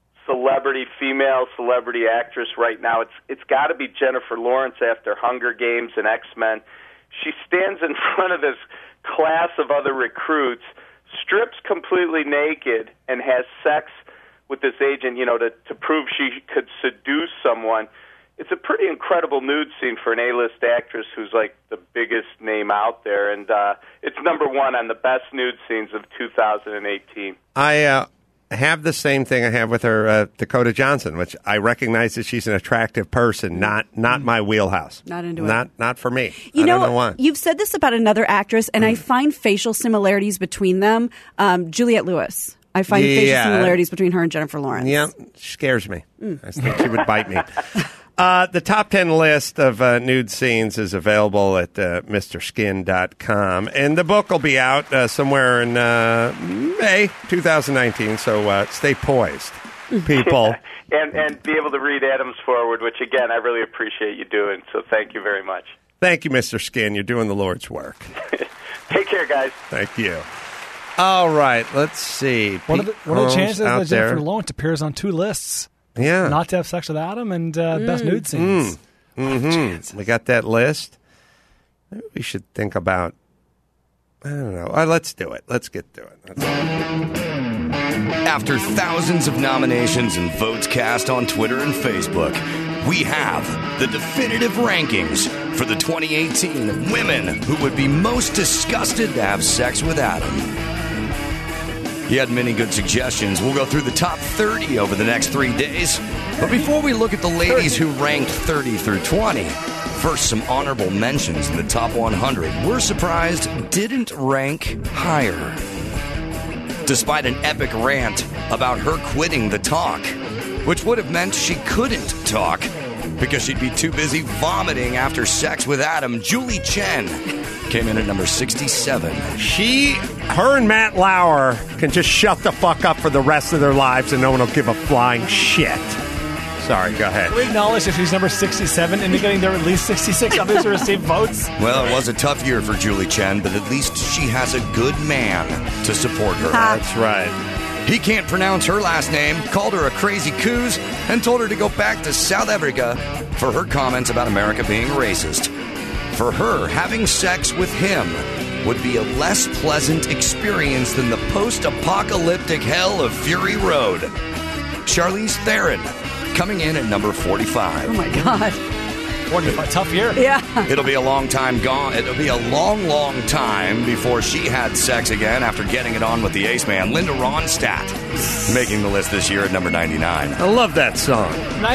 female celebrity actress right now, it's got to be Jennifer Lawrence after Hunger Games and X-Men. She stands in front of this class of other recruits, strips completely naked, and has sex with this agent, to prove she could seduce someone. It's a pretty incredible nude scene for an A-list actress who's like the biggest name out there, and it's number 1 on the best nude scenes of 2018. I have the same thing I have with her, Dakota Johnson, which I recognize that she's an attractive person, not my wheelhouse. Not into it. Not for me. I don't know why. You've said this about another actress, and I find facial similarities between them. Juliette Lewis. I find facial similarities between her and Jennifer Lawrence. Yeah, she scares me. I think she would bite me. The top 10 list of nude scenes is available at MrSkin.com. And the book will be out somewhere in May 2019, so stay poised, people. And be able to read Adam's foreword, which, again, I really appreciate you doing, so thank you very much. Thank you, Mr. Skin. You're doing the Lord's work. Take care, guys. Thank you. All right, let's see. What are the chances that Jennifer Lawrence appears on 2 lists? Yeah. Not to have sex with Adam and best nude scenes. We got that list. Maybe we should think about I don't know. Let's do it. Let's get to it. After thousands of nominations and votes cast on Twitter and Facebook, we have the definitive rankings for the 2018 women who would be most disgusted to have sex with Adam. You had many good suggestions. We'll go through the top 30 over the next 3 days. But before we look at the ladies who ranked 30 through 20, first some honorable mentions in the top 100 we're surprised didn't rank higher. Despite an epic rant about her quitting the talk, which would have meant she couldn't talk because she'd be too busy vomiting after sex with Adam, Julie Chen came in at number 67. Her and Matt Lauer can just shut the fuck up for the rest of their lives and no one will give a flying shit. Sorry, go ahead. We acknowledge that she's number 67, indicating there are at least 66 others who received votes. Well, it was a tough year for Julie Chen, but at least she has a good man to support her. That's right. He can't pronounce her last name, called her a crazy coos, and told her to go back to South Africa for her comments about America being racist. For her, having sex with him would be a less pleasant experience than the post-apocalyptic hell of Fury Road. Charlize Theron, coming in at number 45. Oh, my God. 45, tough year. Yeah. It'll be a long time gone. It'll be a long, long time before she had sex again after getting it on with the ace man, Linda Ronstadt, making the list this year at number 99. I love that song.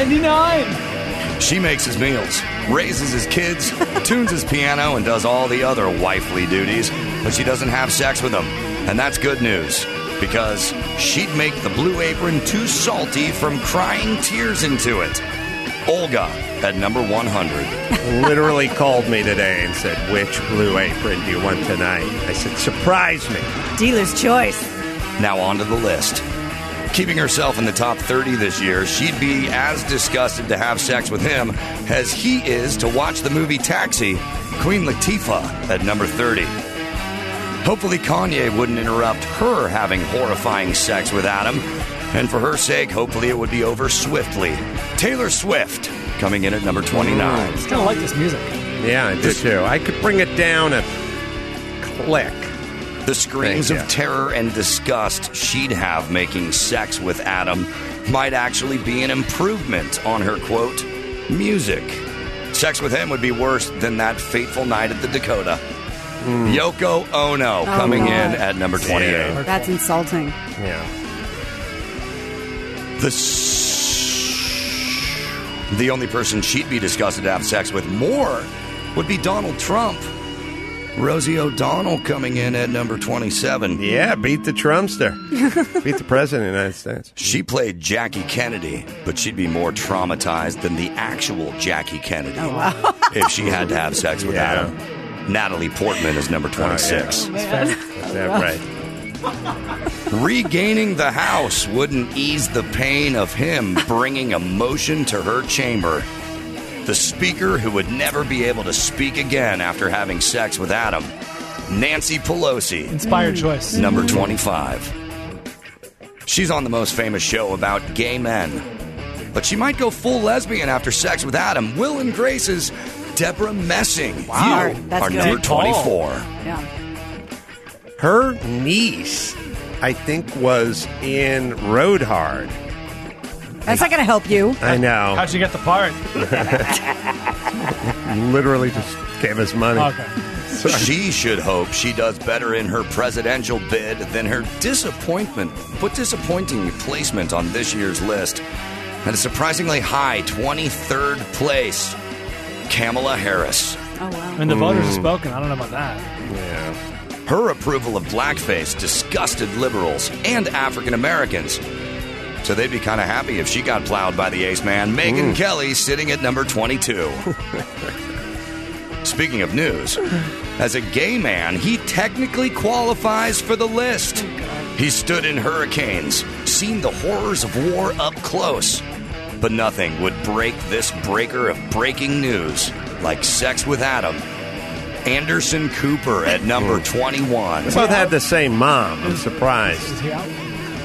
99. She makes his meals, raises his kids, tunes his piano, and does all the other wifely duties, but she doesn't have sex with him. And that's good news, because she'd make the Blue Apron too salty from crying tears into it. Olga at number 100. Literally called me today and said, which Blue Apron do you want tonight? I said, surprise me. Dealer's choice. Now on to the list. Keeping herself in the top 30 this year, she'd be as disgusted to have sex with him as he is to watch the movie Taxi. Queen Latifah at number 30. Hopefully Kanye wouldn't interrupt her having horrifying sex with Adam. And for her sake, hopefully it would be over swiftly. Taylor Swift coming in at number 29. I kind of like this music. Yeah, I do too. I could bring it down a click. The screams of terror and disgust she'd have making sex with Adam might actually be an improvement on her, quote, music. Sex with him would be worse than that fateful night at the Dakota. Yoko Ono coming in at number 28. Yeah. That's insulting. Yeah. The only person she'd be disgusted to have sex with more would be Donald Trump. Rosie O'Donnell coming in at number 27. Yeah, beat the Trumpster. Beat the President of the United States. She played Jackie Kennedy, but she'd be more traumatized than the actual Jackie Kennedy if she had to have sex with Adam. Natalie Portman is number 26. That's right. Regaining the house wouldn't ease the pain of him bringing emotion to her chamber. The speaker who would never be able to speak again after having sex with Adam, Nancy Pelosi. Inspired choice. Number 25. She's on the most famous show about gay men, but she might go full lesbian after sex with Adam. Will and Grace's Deborah Messing are number 24. Yeah. Her niece, I think, was in Road Hard. That's not going to help you. I know. How'd you get the part? Literally just gave us money. Okay. She should hope she does better in her presidential bid than her disappointing placement on this year's list. At a surprisingly high 23rd place, Kamala Harris. Oh, wow. And the voters have spoken. I don't know about that. Yeah. Her approval of blackface disgusted liberals and African Americans. So they'd be kind of happy if she got plowed by the ace man, Megyn Kelly, sitting at number 22. Speaking of news, as a gay man, he technically qualifies for the list. He stood in hurricanes, seen the horrors of war up close. But nothing would break this breaker of breaking news like sex with Adam. Anderson Cooper at number 21. They both had the same mom. I'm surprised. Is he out?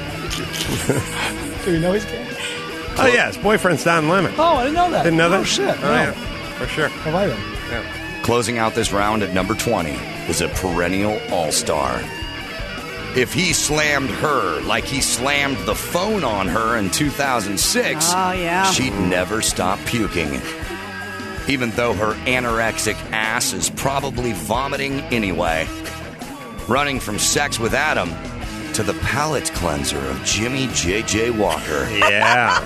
Do you know he's gay? Oh, yeah. His boyfriend's Don Lemon. Oh, I didn't know that. Didn't know that? Oh, shit. Oh, No. yeah. For sure. How about him? Yeah. Closing out this round at number 20 is a perennial all-star. If he slammed her like he slammed the phone on her in 2006, she'd never stop puking. Even though her anorexic ass is probably vomiting anyway. Running from Sex with Adam to the palate cleanser of Jimmy J.J. Walker. Yeah.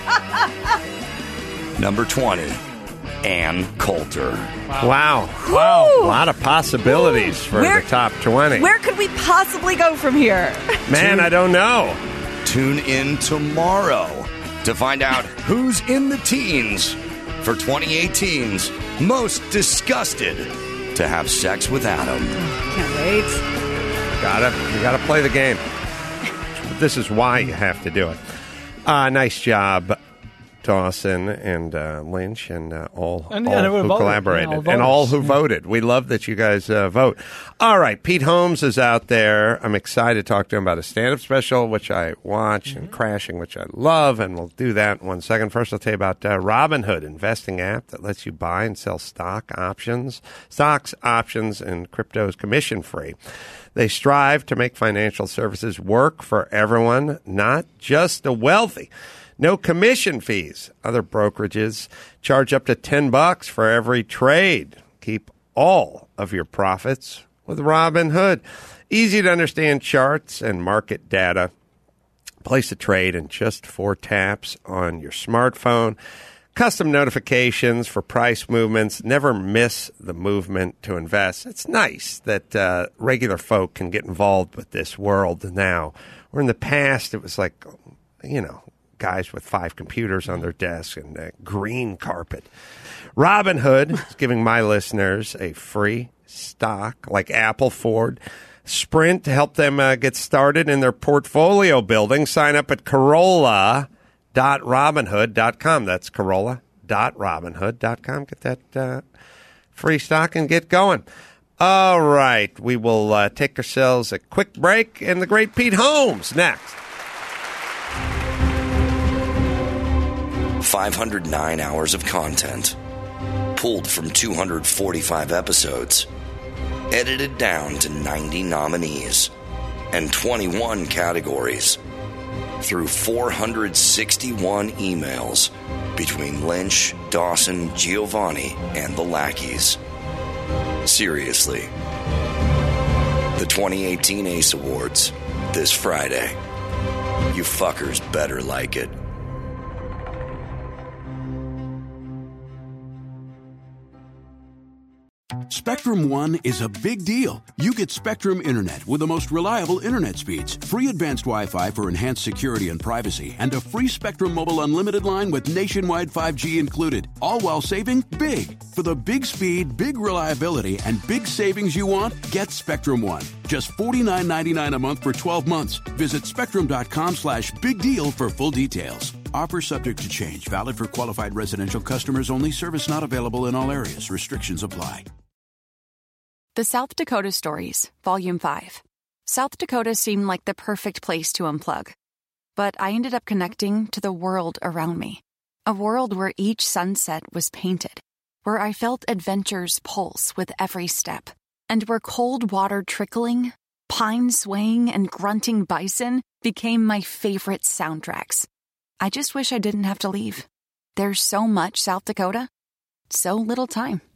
Number 20, Ann Coulter. Wow. A lot of possibilities for the top 20. Where could we possibly go from here? Man, I don't know. Tune in tomorrow to find out who's in the teens for 2018's Most Disgusted to Have Sex with Adam. Can't wait. You gotta play the game. This is why you have to do it. Nice job, Dawson and Lynch and all who collaborated and all who voted. We love that you guys vote. All right, Pete Holmes is out there. I'm excited to talk to him about a stand-up special, which I watch, and Crashing, which I love, and we'll do that in 1 second. First, I'll tell you about Robinhood, investing app that lets you buy and sell stocks, options, and cryptos commission-free. They strive to make financial services work for everyone, not just the wealthy. No commission fees. Other brokerages charge up to $10 for every trade. Keep all of your profits with Robinhood. Easy to understand charts and market data. Place a trade in just 4 taps on your smartphone. Custom notifications for price movements. Never miss the movement to invest. It's nice that regular folk can get involved with this world now. Where in the past it was like, guys with 5 computers on their desk and a green carpet. Robinhood is giving my listeners a free stock like Apple, Ford, Sprint to help them get started in their portfolio building. Sign up at Corolla.Robinhood.com. That's Corolla.Robinhood.com. Get that free stock and get going. All right. We will take ourselves a quick break, and the great Pete Holmes next. 509 hours of content, pulled from 245 episodes, edited down to 90 nominees, and 21 categories, through 461 emails between Lynch, Dawson, Giovanni, and the lackeys. Seriously. The 2018 Ace Awards, this Friday. You fuckers better like it. Spectrum One is a big deal. You get Spectrum Internet with the most reliable internet speeds, free advanced Wi-Fi for enhanced security and privacy, and a free Spectrum Mobile Unlimited line with nationwide 5G included, all while saving big. For the big speed, big reliability, and big savings you want, get Spectrum One. Just $49.99 a month for 12 months. Visit spectrum.com/big deal for full details. Offer subject to change. Valid for qualified residential customers only. Service not available in all areas. Restrictions apply. The South Dakota Stories, Volume 5. South Dakota seemed like the perfect place to unplug. But I ended up connecting to the world around me. A world where each sunset was painted. Where I felt adventure's pulse with every step. And where cold water trickling, pine swaying, and grunting bison became my favorite soundtracks. I just wish I didn't have to leave. There's so much South Dakota, so little time.